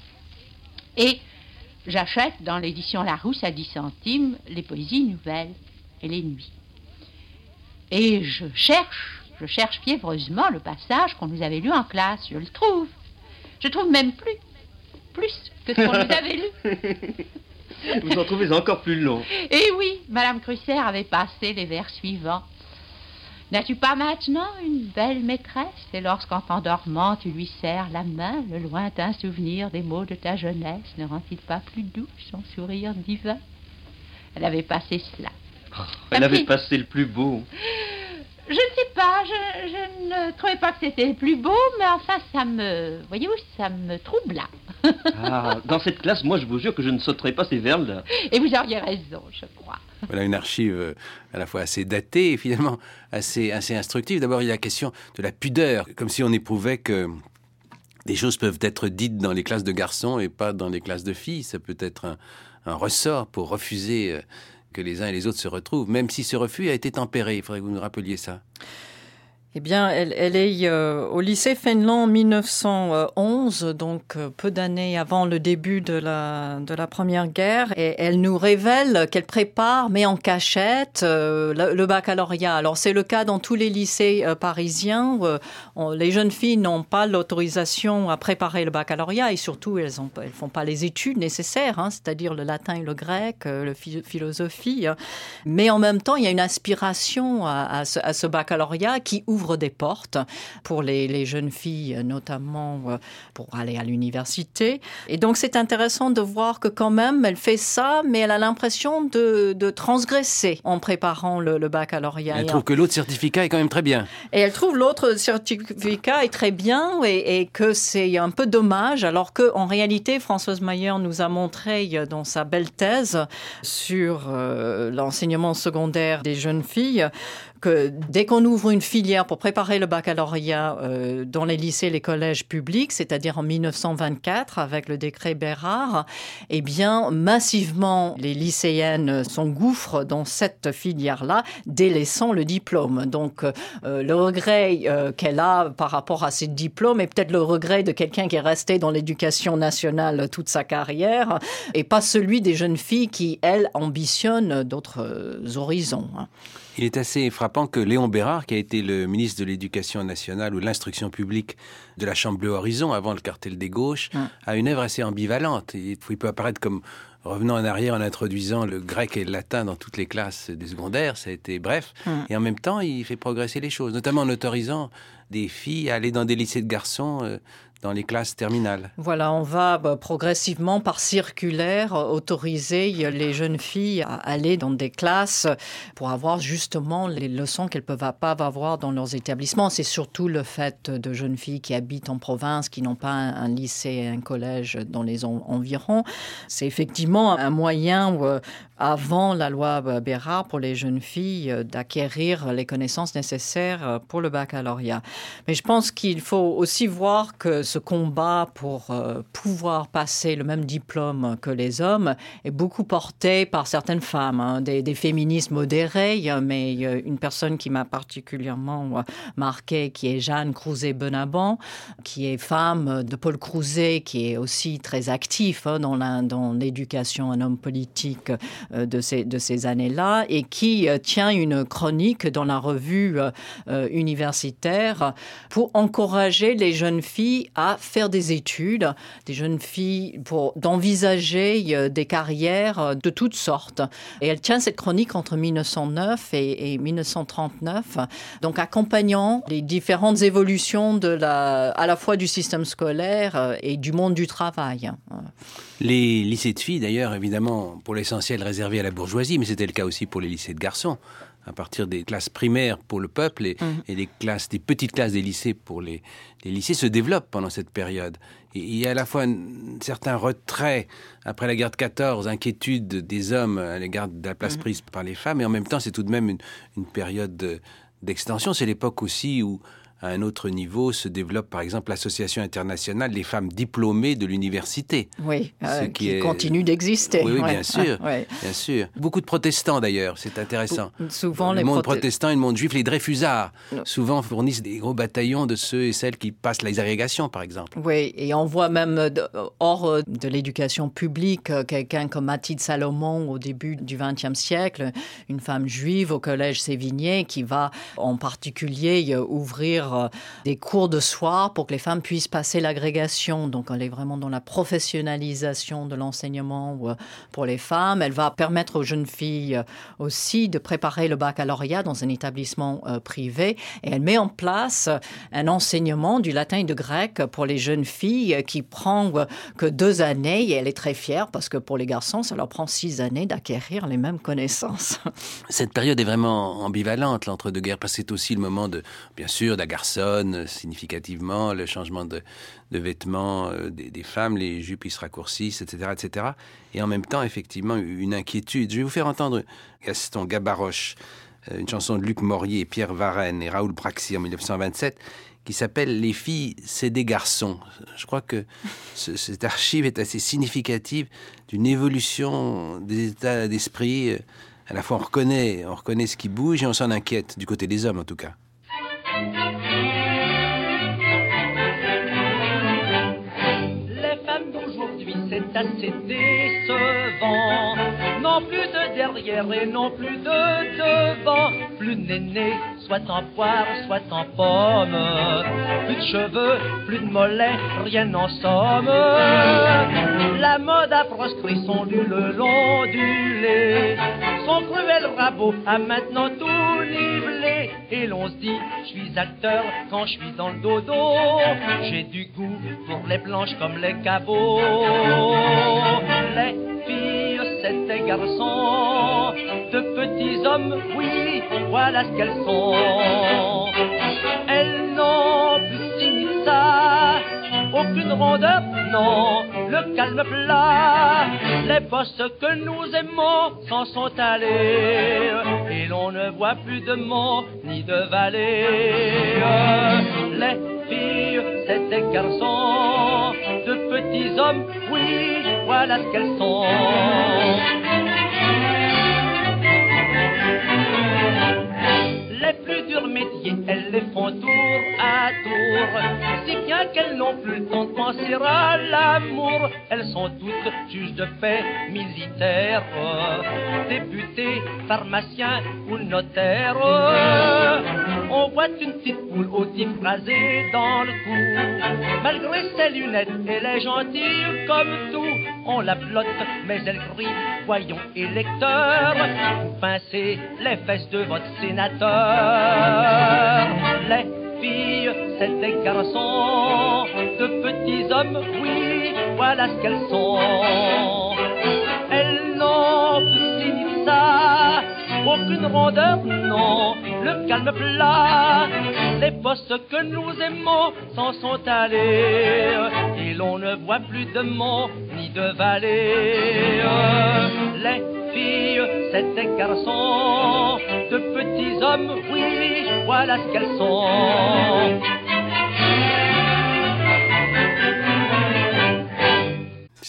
et j'achète dans l'édition Larousse à dix centimes les poésies nouvelles et les nuits. Et je cherche, je cherche fiévreusement le passage qu'on nous avait lu en classe. Je le trouve. Je trouve même plus, plus que ce qu'on nous avait lu. Vous en trouvez encore plus long. Et oui, Madame Crusser avait passé les vers suivants. N'as-tu pas maintenant une belle maîtresse? Et lorsqu'en t'endormant, tu lui serres la main, le lointain souvenir des mots de ta jeunesse ne rend-il pas plus doux son sourire divin? Elle avait passé cela. Oh, elle avait passé le plus beau. Je ne sais pas, je, je ne trouvais pas que c'était le plus beau, mais enfin, ça me... Voyez-vous, ça me troubla. Ah, dans cette classe, moi, je vous jure que je ne sauterai pas ces vers-là. Et vous auriez raison, je crois. Voilà une archive à la fois assez datée et finalement assez, assez instructive. D'abord, il y a la question de la pudeur, comme si on éprouvait que des choses peuvent être dites dans les classes de garçons et pas dans les classes de filles. Ça peut être un, un ressort pour refuser que les uns et les autres se retrouvent, même si ce refus a été tempéré. Il faudrait que vous nous rappeliez ça. Eh bien, elle, elle est euh, au lycée Fénelon en mille neuf cent onze, donc euh, peu d'années avant le début de la, de la Première Guerre. Et elle nous révèle qu'elle prépare, mais en cachette, euh, le, le baccalauréat. Alors, c'est le cas dans tous les lycées euh, parisiens. Euh, on, les jeunes filles n'ont pas l'autorisation à préparer le baccalauréat et surtout, elles ne elles font pas les études nécessaires, hein, c'est-à-dire le latin et le grec, euh, la phi- philosophie. Hein. Mais en même temps, il y a une aspiration à, à, ce, à ce baccalauréat qui ouvre des portes pour les, les jeunes filles, notamment pour aller à l'université. Et donc, c'est intéressant de voir que quand même, elle fait ça, mais elle a l'impression de, de transgresser en préparant le, le baccalauréat. Elle trouve que l'autre certificat est quand même très bien. Et elle trouve l'autre certificat est très bien et, et que c'est un peu dommage, alors qu'en réalité, Françoise Mayer nous a montré dans sa belle thèse sur euh, l'enseignement secondaire des jeunes filles que dès qu'on ouvre une filière pour préparer le baccalauréat euh, dans les lycées et les collèges publics, c'est-à-dire en mille neuf cent vingt-quatre avec le décret Bérard, eh bien, massivement, les lycéennes s'engouffrent dans cette filière-là, délaissant le diplôme. Donc, euh, le regret euh, qu'elle a par rapport à ce diplôme est peut-être le regret de quelqu'un qui est resté dans l'éducation nationale toute sa carrière et pas celui des jeunes filles qui, elles, ambitionnent d'autres horizons. Il est assez frappant que Léon Bérard, qui a été le ministre de l'Éducation nationale ou de l'Instruction publique de la Chambre Bleu Horizon, avant le cartel des gauches, mmh. a une œuvre assez ambivalente. Il peut apparaître comme revenant en arrière en introduisant le grec et le latin dans toutes les classes des secondaires. Ça a été bref. Mmh. Et en même temps, il fait progresser les choses, notamment en autorisant des filles à aller dans des lycées de garçons euh, dans les classes terminales. Voilà, on va bah, progressivement, par circulaire, autoriser les jeunes filles à aller dans des classes pour avoir justement les leçons qu'elles ne peuvent pas avoir dans leurs établissements. C'est surtout le fait de jeunes filles qui habitent en province, qui n'ont pas un, un lycée et un collège dans les en, environs. C'est effectivement un moyen, euh, avant la loi Bérard, pour les jeunes filles euh, d'acquérir les connaissances nécessaires pour le baccalauréat. Mais je pense qu'il faut aussi voir que ce combat pour euh, pouvoir passer le même diplôme que les hommes est beaucoup porté par certaines femmes, hein, des, des féministes modérées, mais euh, une personne qui m'a particulièrement euh, marquée, qui est Jeanne Crouzet-Benabant, qui est femme de Paul Crouzet, qui est aussi très actif hein, dans, la, dans l'éducation, un homme politique euh, de, ces, de ces années-là, et qui euh, tient une chronique dans la revue euh, universitaire pour encourager les jeunes filles à faire des études, des jeunes filles pour d'envisager euh, des carrières de toutes sortes. Et elle tient cette chronique entre mille neuf cent neuf et, et mille neuf cent trente-neuf, donc accompagnant les différentes évolutions de la, à la fois du système scolaire et du monde du travail. Les lycées de filles, d'ailleurs, évidemment, pour l'essentiel réservés à la bourgeoisie, mais c'était le cas aussi pour les lycées de garçons, à partir des classes primaires pour le peuple et, mmh. et des classes, des petites classes des lycées pour les, les lycées se développent pendant cette période. Et il y a à la fois un certain retrait après la guerre de quatorze, inquiétude des hommes à l'égard de la place mmh. prise par les femmes, et en même temps, c'est tout de même une, une période de, d'extension. C'est l'époque aussi où, à un autre niveau, se développe par exemple l'association internationale des femmes diplômées de l'université. Oui, euh, qui, qui est... continue d'exister. Oui, oui ouais. bien sûr, ouais. bien sûr. Beaucoup de protestants d'ailleurs, c'est intéressant. Souvent, le les monde prote... protestant et le monde juif, les Dreyfusards, non. souvent fournissent des gros bataillons de ceux et celles qui passent les agrégations, par exemple. Oui, et on voit même de, hors de l'éducation publique, quelqu'un comme Mathilde Salomon au début du vingtième siècle, une femme juive au collège Sévigné qui va en particulier ouvrir des cours de soir pour que les femmes puissent passer l'agrégation. Donc, elle est vraiment dans la professionnalisation de l'enseignement pour les femmes. Elle va permettre aux jeunes filles aussi de préparer le baccalauréat dans un établissement privé. Et elle met en place un enseignement du latin et du grec pour les jeunes filles qui prend que deux années. Et elle est très fière parce que pour les garçons, ça leur prend six années d'acquérir les mêmes connaissances. Cette période est vraiment ambivalente, l'entre-deux-guerres, parce que c'est aussi le moment de, bien sûr, d'Agarson, significativement, le changement de, de vêtements euh, des, des femmes, les jupes ils se raccourcissent, et cetera, et cetera. Et en même temps, effectivement, une inquiétude. Je vais vous faire entendre Gaston Gabaroche, euh, une chanson de Luc Morier, Pierre Varenne et Raoul Braxy en mille neuf cent vingt-sept, qui s'appelle « Les filles, c'est des garçons ». Je crois que ce, cette archive est assez significative d'une évolution des états d'esprit. À la fois, on reconnaît, on reconnaît ce qui bouge et on s'en inquiète, du côté des hommes en tout cas. Les femmes d'aujourd'hui, c'est assez décevant. Non plus de derrière et non plus de devant. Plus de néné, soit en poire, soit en pomme. Plus de cheveux, plus de mollets, rien en somme. La mode a proscrit son nul ondulé. Son cruel rabot a maintenant tout nivelé. Et l'on se dit, je suis acteur quand je suis dans le dodo. J'ai du goût pour les planches comme les cabots. Les filles, c'est des garçons. De petits hommes, oui, voilà ce qu'elles sont. Elles n'ont plus ci ni ça, aucune rondeur, non, le calme plat. Les bosses que nous aimons s'en sont allés, et l'on ne voit plus de monts ni de vallées. Les filles, c'est des garçons, de petits hommes, oui, voilà ce qu'elles sont. Les plus durs métiers, elles les font tour à tour, si bien qu'elles n'ont plus le temps de penser à l'amour. Elles sont toutes juges de paix, militaires, députés, pharmaciens ou notaires. On voit une petite poule au type rasé dans le cou. Malgré ses lunettes, elle est gentille comme tout. On la flotte, mais elle crie, voyons électeurs, vous pincez les fesses de votre sénateur. Les filles, c'est des garçons, de petits hommes, oui, voilà ce qu'elles sont. Elles n'ont plus ci ni ça, aucune rondeur, non, le calme plat. Les bosses que nous aimons s'en sont allées, et l'on ne voit plus de monts ni de vallées. Les filles, c'est des garçons, de petits hommes, oui, voilà ce qu'elles sont.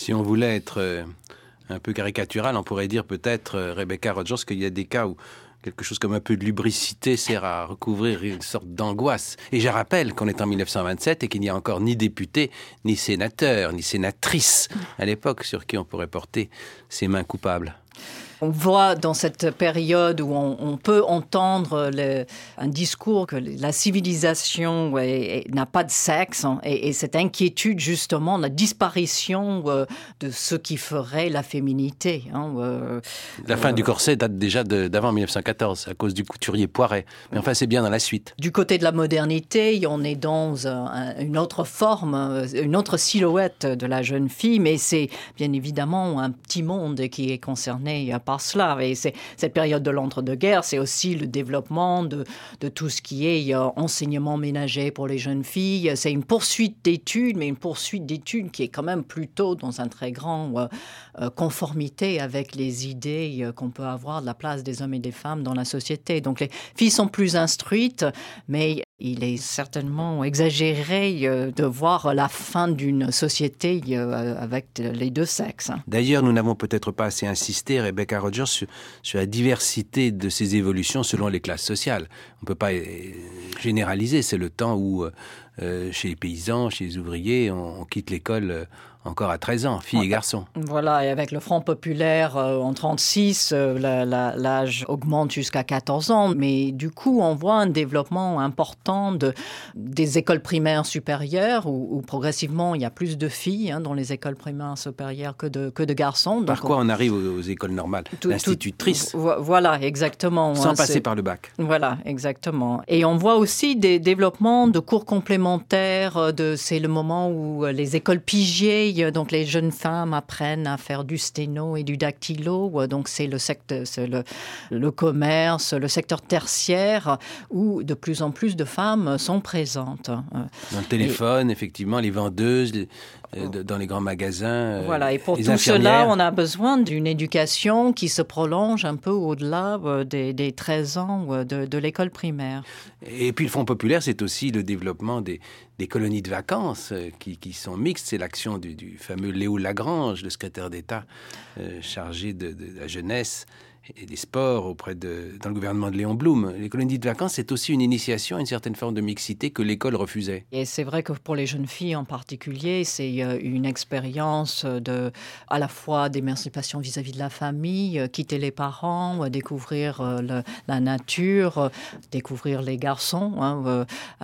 Si on voulait être euh, un peu caricatural, on pourrait dire peut-être, euh, Rebecca Rogers, qu'il y a des cas où quelque chose comme un peu de lubricité sert à recouvrir une sorte d'angoisse. Et je rappelle qu'on est en mille neuf cent vingt-sept et qu'il n'y a encore ni député, ni sénateur, ni sénatrice à l'époque sur qui on pourrait porter ses mains coupables. On voit dans cette période où on, on peut entendre le, un discours que la civilisation est, est, n'a pas de sexe, hein, et, et cette inquiétude justement, la disparition euh, de ce qui ferait la féminité. Hein, euh, la fin euh, du corset date déjà de, d'avant mille neuf cent quatorze, à cause du couturier Poiret. Mais enfin, c'est bien dans la suite. Du côté de la modernité, on est dans un, une autre forme, une autre silhouette de la jeune fille, mais c'est bien évidemment un petit monde qui est concerné par cela. Et c'est, cette période de l'entre-deux-guerres, c'est aussi le développement de, de tout ce qui est euh, enseignement ménager pour les jeunes filles. C'est une poursuite d'études, mais une poursuite d'études qui est quand même plutôt dans un très grand euh, euh, conformité avec les idées euh, qu'on peut avoir de la place des hommes et des femmes dans la société. Donc les filles sont plus instruites, mais il est certainement exagéré euh, de voir la fin d'une société euh, avec les deux sexes. D'ailleurs, nous n'avons peut-être pas assez insisté, Rebecca Rogers, sur, sur la diversité de ces évolutions selon les classes sociales. On ne peut pas euh, généraliser. C'est le temps où, euh, chez les paysans, chez les ouvriers, on, on quitte l'école euh, encore à treize ans, filles et garçons. Voilà, et avec le Front populaire, euh, en trente-six, euh, la, la, l'âge augmente jusqu'à quatorze ans. Mais du coup, on voit un développement important de, des écoles primaires supérieures, où, où progressivement, il y a plus de filles hein, dans les écoles primaires supérieures que de, que de garçons. Par Donc, quoi on... on arrive aux, aux écoles normales, tout, l'institutrice. Tout, voilà, exactement. Sans hein, passer c'est... par le bac. Voilà, exactement. Et on voit aussi des développements de cours complémentaires. De, c'est le moment où les écoles pigiers, donc les jeunes femmes apprennent à faire du sténo et du dactylo. Donc c'est le secteur, c'est le, le commerce, le secteur tertiaire où de plus en plus de femmes sont présentes. Dans le téléphone, et... effectivement, les vendeuses, les, euh, dans les grands magasins. Voilà, et pour les tout cela, on a besoin d'une éducation qui se prolonge un peu au-delà des, des treize ans de, de l'école primaire. Et puis le Front populaire, c'est aussi le développement des, des colonies de vacances euh, qui, qui sont mixtes. C'est l'action du, du fameux Léo Lagrange, le secrétaire d'État euh, chargé de, de la jeunesse et des sports auprès de, dans le gouvernement de Léon Blum. Les colonies de vacances, c'est aussi une initiation à une certaine forme de mixité que l'école refusait. Et c'est vrai que pour les jeunes filles en particulier, c'est une expérience de, à la fois d'émancipation vis-à-vis de la famille, quitter les parents, découvrir le, la nature, découvrir les garçons, hein, euh,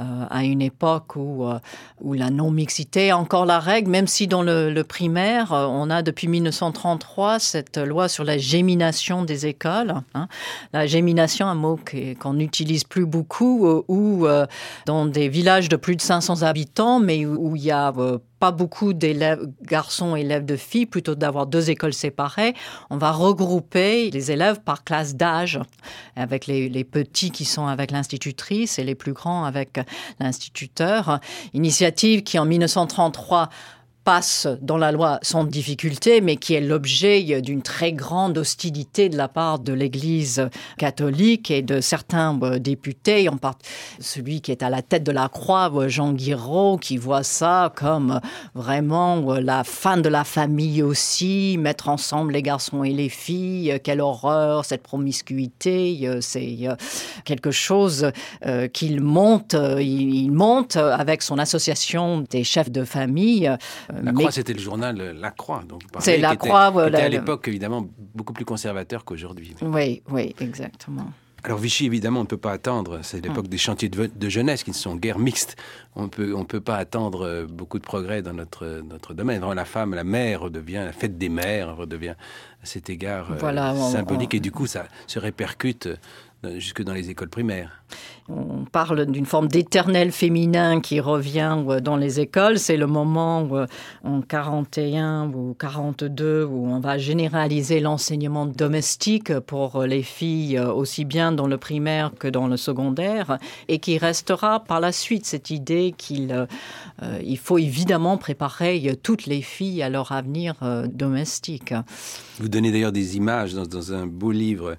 à une époque où, où la non-mixité est encore la règle, même si dans le, le primaire, on a depuis mille neuf cent trente-trois cette loi sur la gémination des écoles. École, hein. La gémination, un mot qu'on n'utilise plus beaucoup, euh, où euh, dans des villages de plus de cinq cents habitants, mais où, où il y a euh, pas beaucoup d'élèves, garçons et élèves de filles, plutôt d'avoir deux écoles séparées, on va regrouper les élèves par classe d'âge, avec les, les petits qui sont avec l'institutrice et les plus grands avec l'instituteur. Initiative qui, en mille neuf cent trente-trois, passe dans la loi sans difficulté, mais qui est l'objet d'une très grande hostilité de la part de l'Église catholique et de certains députés, en part celui qui est à la tête de la Croix, Jean Guiraud, qui voit ça comme vraiment la fin de la famille aussi, mettre ensemble les garçons et les filles, quelle horreur, cette promiscuité, c'est quelque chose qu'il monte, il monte avec son association des chefs de famille. La Croix, mais... c'était le journal La Croix. Donc, pareil, c'est La qui Croix, était, voilà. Qui était à l'époque, évidemment, beaucoup plus conservateur qu'aujourd'hui. Oui, oui, exactement. Alors Vichy, évidemment, on ne peut pas attendre, c'est l'époque des chantiers de, de jeunesse qui ne sont guère mixtes. On peut, on peut pas attendre beaucoup de progrès dans notre, notre domaine. Vraiment, la femme, la mère redevient, la fête des mères redevient à cet égard voilà, euh, symbolique. On, on... Et du coup, ça se répercute jusque dans les écoles primaires. On parle d'une forme d'éternel féminin qui revient dans les écoles. C'est le moment où, en quarante et un ou quarante-deux où on va généraliser l'enseignement domestique pour les filles aussi bien dans le primaire que dans le secondaire et qui restera par la suite cette idée qu'il euh, il faut évidemment préparer toutes les filles à leur avenir euh, domestique. Vous donnez d'ailleurs des images dans, dans un beau livre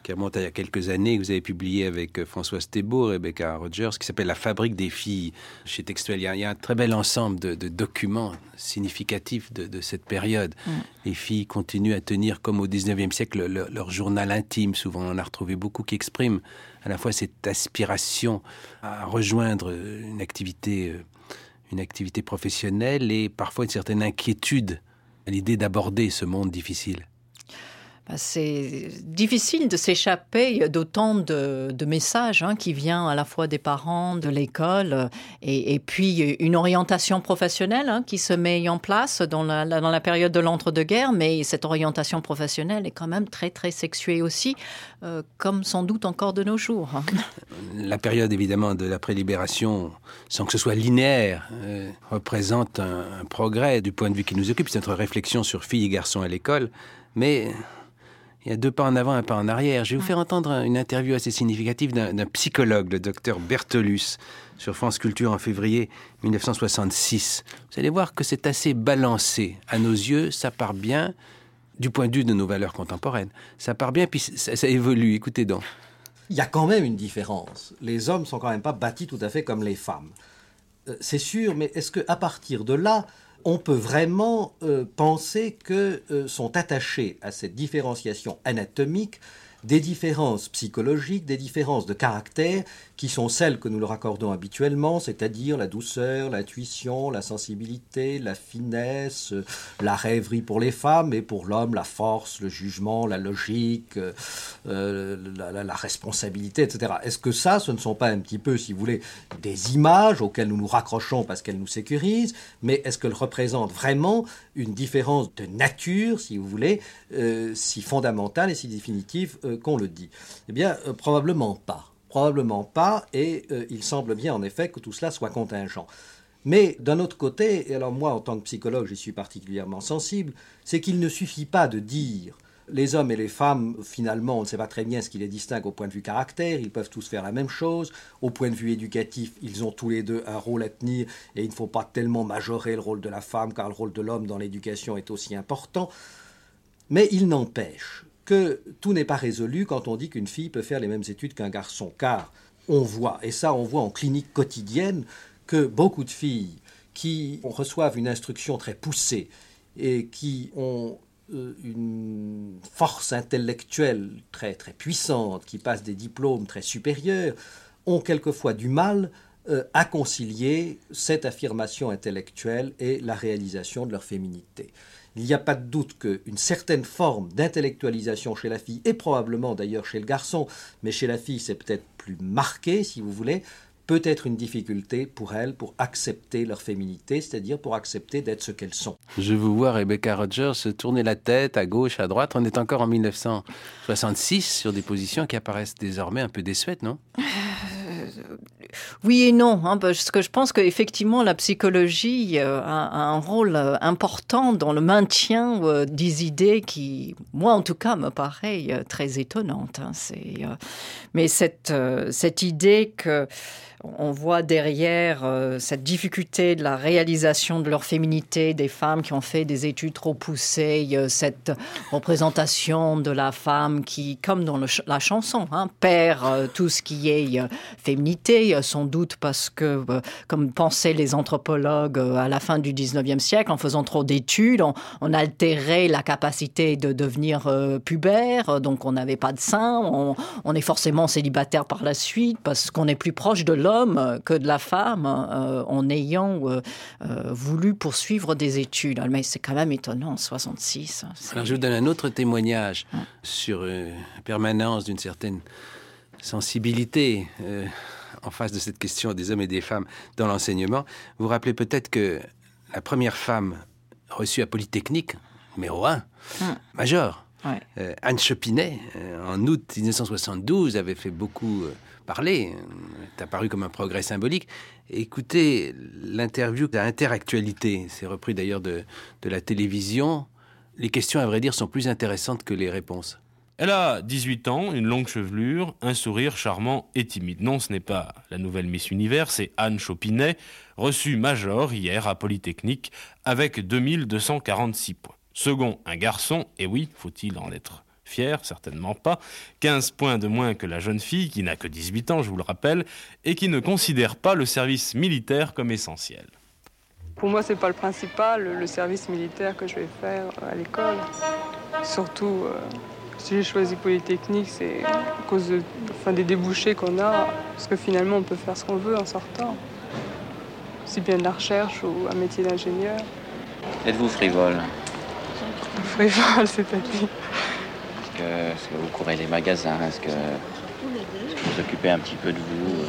qui remonte à il y a quelques années, que vous avez publié avec Françoise Thébault, Rebecca Rogers, qui s'appelle « La fabrique des filles » chez Textuel. Il y a, il y a un très bel ensemble de, de documents significatifs de, de cette période. Mm. Les filles continuent à tenir, comme au dix-neuvième siècle, leur, leur journal intime. Souvent, on en a retrouvé beaucoup qui expriment à la fois cette aspiration à rejoindre une activité, une activité professionnelle et parfois une certaine inquiétude à l'idée d'aborder ce monde difficile. C'est difficile de s'échapper d'autant de, de messages hein, qui viennent à la fois des parents, de l'école, et, et puis une orientation professionnelle hein, qui se met en place dans la, dans la période de l'entre-deux-guerres, mais cette orientation professionnelle est quand même très, très sexuée aussi, euh, comme sans doute encore de nos jours. Hein. La période, évidemment, de l'après-libération, sans que ce soit linéaire, euh, représente un, un progrès du point de vue qui nous occupe. C'est notre réflexion sur filles et garçons à l'école, mais... il y a deux pas en avant, un pas en arrière. Je vais vous faire entendre une interview assez significative d'un, d'un psychologue, le docteur Berthelus, sur France Culture en février dix-neuf cent soixante-six. Vous allez voir que c'est assez balancé. À nos yeux, ça part bien du point de vue de nos valeurs contemporaines. Ça part bien, puis ça, ça évolue. Écoutez donc. Il y a quand même une différence. Les hommes sont quand même pas bâtis tout à fait comme les femmes. Euh, c'est sûr, mais est-ce qu'à partir de là, on peut vraiment euh, penser que euh, sont attachées à cette différenciation anatomique des différences psychologiques, des différences de caractère qui sont celles que nous leur accordons habituellement, c'est-à-dire la douceur, l'intuition, la sensibilité, la finesse, euh, la rêverie pour les femmes et pour l'homme, la force, le jugement, la logique, euh, la, la, la responsabilité, et cetera. Est-ce que ça, ce ne sont pas un petit peu, si vous voulez, des images auxquelles nous nous raccrochons parce qu'elles nous sécurisent, mais est-ce qu'elles représentent vraiment une différence de nature, si vous voulez, euh, si fondamentale et si définitive euh, qu'on le dit? Eh bien, euh, probablement pas. Probablement pas, et euh, il semble bien en effet que tout cela soit contingent. Mais d'un autre côté, et alors moi en tant que psychologue j'y suis particulièrement sensible, c'est qu'il ne suffit pas de dire les hommes et les femmes, finalement on ne sait pas très bien ce qui les distingue au point de vue caractère, ils peuvent tous faire la même chose, au point de vue éducatif ils ont tous les deux un rôle à tenir et il ne faut pas tellement majorer le rôle de la femme car le rôle de l'homme dans l'éducation est aussi important, mais il n'empêche que tout n'est pas résolu quand on dit qu'une fille peut faire les mêmes études qu'un garçon, car on voit, et ça on voit en clinique quotidienne, que beaucoup de filles qui reçoivent une instruction très poussée et qui ont euh, une force intellectuelle très, très puissante, qui passent des diplômes très supérieurs, ont quelquefois du mal euh, à concilier cette affirmation intellectuelle et la réalisation de leur féminité. Il n'y a pas de doute qu'une certaine forme d'intellectualisation chez la fille, et probablement d'ailleurs chez le garçon, mais chez la fille c'est peut-être plus marqué, si vous voulez, peut être une difficulté pour elles pour accepter leur féminité, c'est-à-dire pour accepter d'être ce qu'elles sont. Je vous vois, Rebecca Rogers, se tourner la tête à gauche, à droite. On est encore en dix-neuf cent soixante-six sur des positions qui apparaissent désormais un peu désuètes, non ? Oui et non, hein, parce que je pense qu'effectivement la psychologie euh, a, a un rôle euh, important dans le maintien euh, des idées qui, moi en tout cas, me paraît euh, très étonnante. Hein, c'est, euh, mais cette, euh, cette idée que on voit derrière euh, cette difficulté de la réalisation de leur féminité, des femmes qui ont fait des études trop poussées, euh, cette représentation de la femme qui, comme dans le ch- la chanson, hein, perd euh, tout ce qui est euh, féminité, euh, sans doute parce que, euh, comme pensaient les anthropologues euh, à la fin du dix-neuvième siècle, en faisant trop d'études, on, on altérait la capacité de devenir euh, pubère, donc on n'avait pas de sein, on, on est forcément célibataire par la suite parce qu'on est plus proche de l'homme que de la femme euh, en ayant euh, euh, voulu poursuivre des études. Mais c'est quand même étonnant, en soixante-six. C'est... Alors je vous donne un autre témoignage ouais. sur euh, la permanence d'une certaine sensibilité euh, en face de cette question des hommes et des femmes dans l'enseignement. Vous vous rappelez peut-être que la première femme reçue à Polytechnique, numéro un, ouais. major, ouais. euh, Anne Chopinet, euh, en août dix-neuf cent soixante-douze, avait fait beaucoup... Euh, parler, est apparu comme un progrès symbolique. Écoutez l'interview à Interactualité, c'est repris d'ailleurs de, de la télévision. Les questions, à vrai dire, sont plus intéressantes que les réponses. Elle a dix-huit ans, une longue chevelure, un sourire charmant et timide. Non, ce n'est pas la nouvelle Miss Univers, c'est Anne Chopinet, reçue major hier à Polytechnique avec deux mille deux cent quarante-six points. Second, un garçon, et oui, faut-il en être Fier, certainement pas. quinze points de moins que la jeune fille, qui n'a que dix-huit ans, je vous le rappelle, et qui ne considère pas le service militaire comme essentiel. Pour moi, c'est pas le principal, le service militaire que je vais faire à l'école. Surtout, euh, si j'ai choisi Polytechnique, c'est à cause de, enfin, des débouchés qu'on a, parce que finalement, on peut faire ce qu'on veut en sortant. Si bien de la recherche ou un métier d'ingénieur. Êtes-vous frivole? Frivole, c'est-à-dire? Est-ce que, est-ce que vous courez les magasins? Est-ce que, est-ce que vous occupez un petit peu de vous?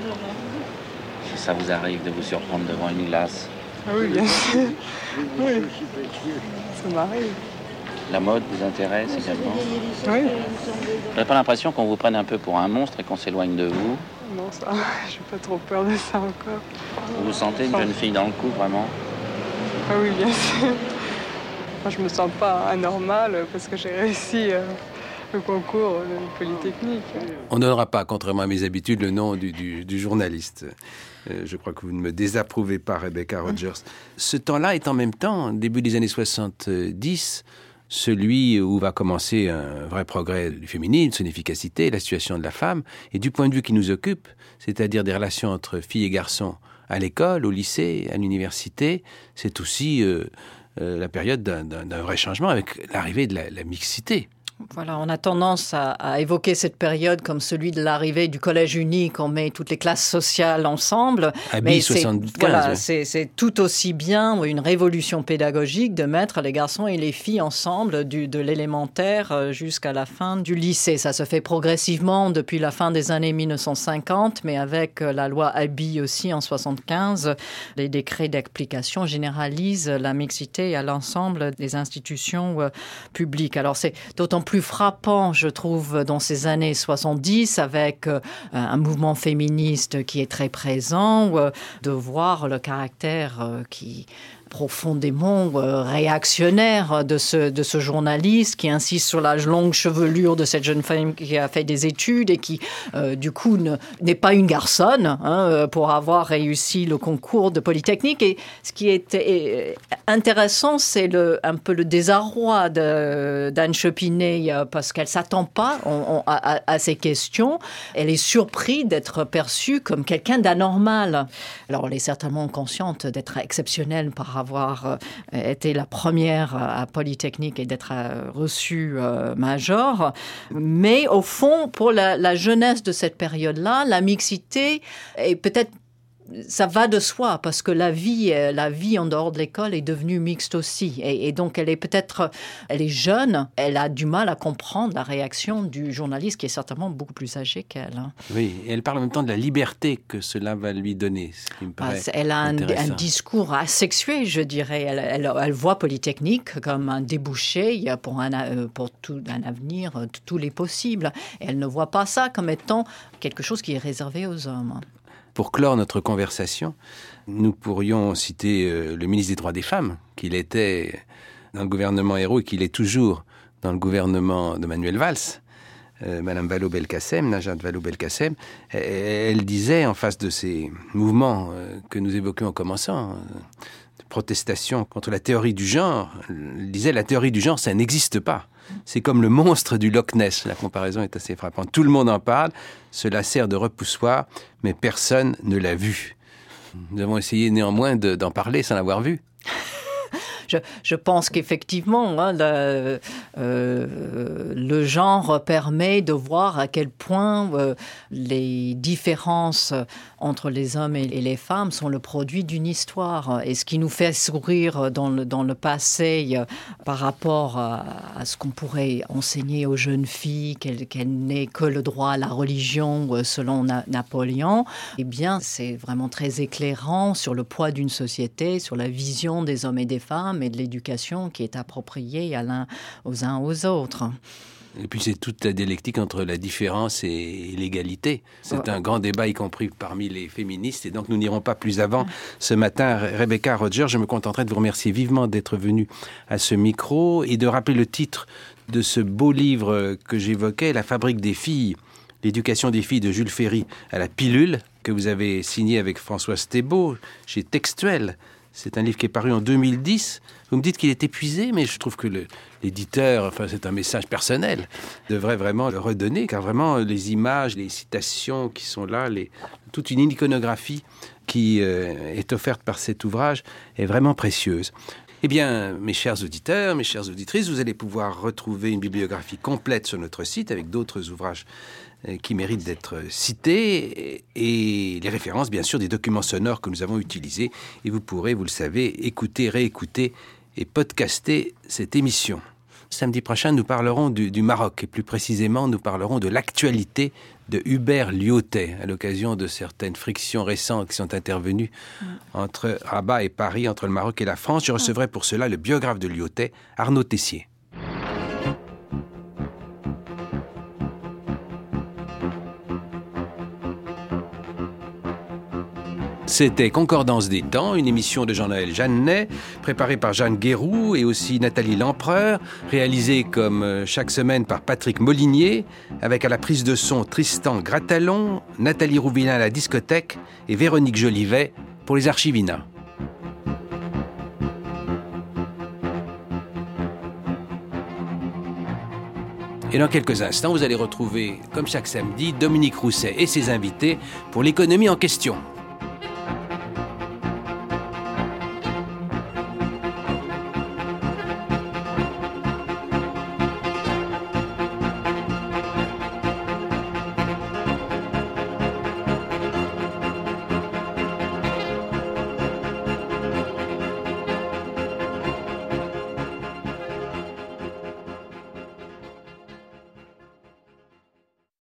euh, Si ça vous arrive de vous surprendre devant une glace? Ah oui, bien sûr. Oui, ça m'arrive. La mode vous intéresse également? Oui. Vous n'avez pas l'impression qu'on vous prenne un peu pour un monstre et qu'on s'éloigne de vous? Non, ça, j'ai pas trop peur de ça encore. Vous vous sentez une jeune fille dans le coup, vraiment? Ah oui, bien sûr. Moi, je me sens pas anormale parce que j'ai réussi euh, le concours de Polytechnique. On ne donnera pas, contrairement à mes habitudes, le nom du, du, du journaliste. Euh, je crois que vous ne me désapprouvez pas, Rebecca Rogers. Ce temps-là est en même temps, début des années soixante-dix, celui où va commencer un vrai progrès du féminisme, son efficacité, la situation de la femme, et du point de vue qui nous occupe, c'est-à-dire des relations entre filles et garçons à l'école, au lycée, à l'université, c'est aussi euh, euh, la période d'un, d'un, d'un vrai changement avec l'arrivée de la, la mixité. Voilà, on a tendance à, à évoquer cette période comme celui de l'arrivée du collège unique. On met toutes les classes sociales ensemble. Abi soixante-quinze. Voilà, ouais. c'est, c'est tout aussi bien une révolution pédagogique de mettre les garçons et les filles ensemble du, de l'élémentaire jusqu'à la fin du lycée. Ça se fait progressivement depuis la fin des années mille neuf cent cinquante, mais avec la loi Abi aussi en soixante-quinze, les décrets d'application généralisent la mixité à l'ensemble des institutions euh, publiques. Alors c'est d'autant plus frappant, je trouve, dans ces années soixante-dix, avec euh, un mouvement féministe qui est très présent, euh, de voir le caractère euh, qui profondément euh, réactionnaire de ce, de ce journaliste qui insiste sur la longue chevelure de cette jeune femme qui a fait des études et qui, euh, du coup, ne, n'est pas une garçonne hein, pour avoir réussi le concours de Polytechnique. Et ce qui est intéressant, c'est le, un peu le désarroi de, d'Anne Chopinet parce qu'elle ne s'attend pas on, on, à, à ces questions. Elle est surprise d'être perçue comme quelqu'un d'anormal. Alors, elle est certainement consciente d'être exceptionnelle par avoir été la première à Polytechnique et d'être reçue euh, major. Mais au fond, pour la, la jeunesse de cette période-là, la mixité est peut-être ça va de soi parce que la vie, la vie en dehors de l'école est devenue mixte aussi. Et, et donc, elle est peut-être, elle est jeune, elle a du mal à comprendre la réaction du journaliste qui est certainement beaucoup plus âgé qu'elle. Hein. Oui, et elle parle en même temps de la liberté que cela va lui donner, ce qui me paraît ah, Elle a un, un discours asexué, je dirais. Elle, elle, elle voit Polytechnique comme un débouché pour, un, pour tout un avenir, tous les possibles. Et elle ne voit pas ça comme étant quelque chose qui est réservé aux hommes. Pour clore notre conversation, nous pourrions citer euh, le ministre des Droits des Femmes, qu'il était dans le gouvernement Ayrault et qu'il est toujours dans le gouvernement de Manuel Valls, euh, Madame Vallaud-Belkacem, Najat Vallaud-Belkacem. Elle disait, en face de ces mouvements euh, que nous évoquions en commençant, euh, de protestation contre la théorie du genre, elle disait la théorie du genre, ça n'existe pas. C'est comme le monstre du Loch Ness. La comparaison est assez frappante. Tout le monde en parle. Cela sert de repoussoir, mais personne ne l'a vu. Nous avons essayé néanmoins de, d'en parler sans l'avoir vu. Je, je pense qu'effectivement, hein, le, euh, le genre permet de voir à quel point euh, les différences entre les hommes et les femmes sont le produit d'une histoire. Et ce qui nous fait sourire dans le, dans le passé euh, par rapport à, à ce qu'on pourrait enseigner aux jeunes filles, qu'elles, qu'elles n'aient que le droit à la religion euh, selon Na- Napoléon, eh bien, c'est vraiment très éclairant sur le poids d'une société, sur la vision des hommes et des femmes, et de l'éducation qui est appropriée à l'un, aux uns aux autres. Et puis c'est toute la dialectique entre la différence et l'égalité. C'est ouais. un grand débat, y compris parmi les féministes, et donc nous n'irons pas plus avant. Ce matin, Rebecca Rogers, je me contenterai de vous remercier vivement d'être venue à ce micro et de rappeler le titre de ce beau livre que j'évoquais, La fabrique des filles, l'éducation des filles de Jules Ferry à la pilule, que vous avez signé avec Françoise Thébault chez Textuel. C'est un livre qui est paru en deux mille dix. Vous me dites qu'il est épuisé, mais je trouve que le, l'éditeur, enfin c'est un message personnel, devrait vraiment le redonner, car vraiment les images, les citations qui sont là, les, toute une iconographie qui euh, est offerte par cet ouvrage est vraiment précieuse. Eh bien, mes chers auditeurs, mes chères auditrices, vous allez pouvoir retrouver une bibliographie complète sur notre site avec d'autres ouvrages qui méritent d'être cités et les références, bien sûr, des documents sonores que nous avons utilisés. Et vous pourrez, vous le savez, écouter, réécouter et podcaster cette émission. Samedi prochain, nous parlerons du, du Maroc et plus précisément, nous parlerons de l'actualité de Hubert Lyautey à l'occasion de certaines frictions récentes qui sont intervenues mmh. entre Rabat et Paris, entre le Maroc et la France. Je recevrai pour cela le biographe de Lyautey, Arnaud Tessier. C'était Concordance des temps, une émission de Jean-Noël Jeannet, préparée par Jeanne Guéroux et aussi Nathalie Lempereur, réalisée comme chaque semaine par Patrick Molinier, avec à la prise de son Tristan Gratalon, Nathalie Rouvillin à la discothèque et Véronique Jolivet pour les Archivina. Et dans quelques instants, vous allez retrouver, comme chaque samedi, Dominique Rousset et ses invités pour l'économie en question.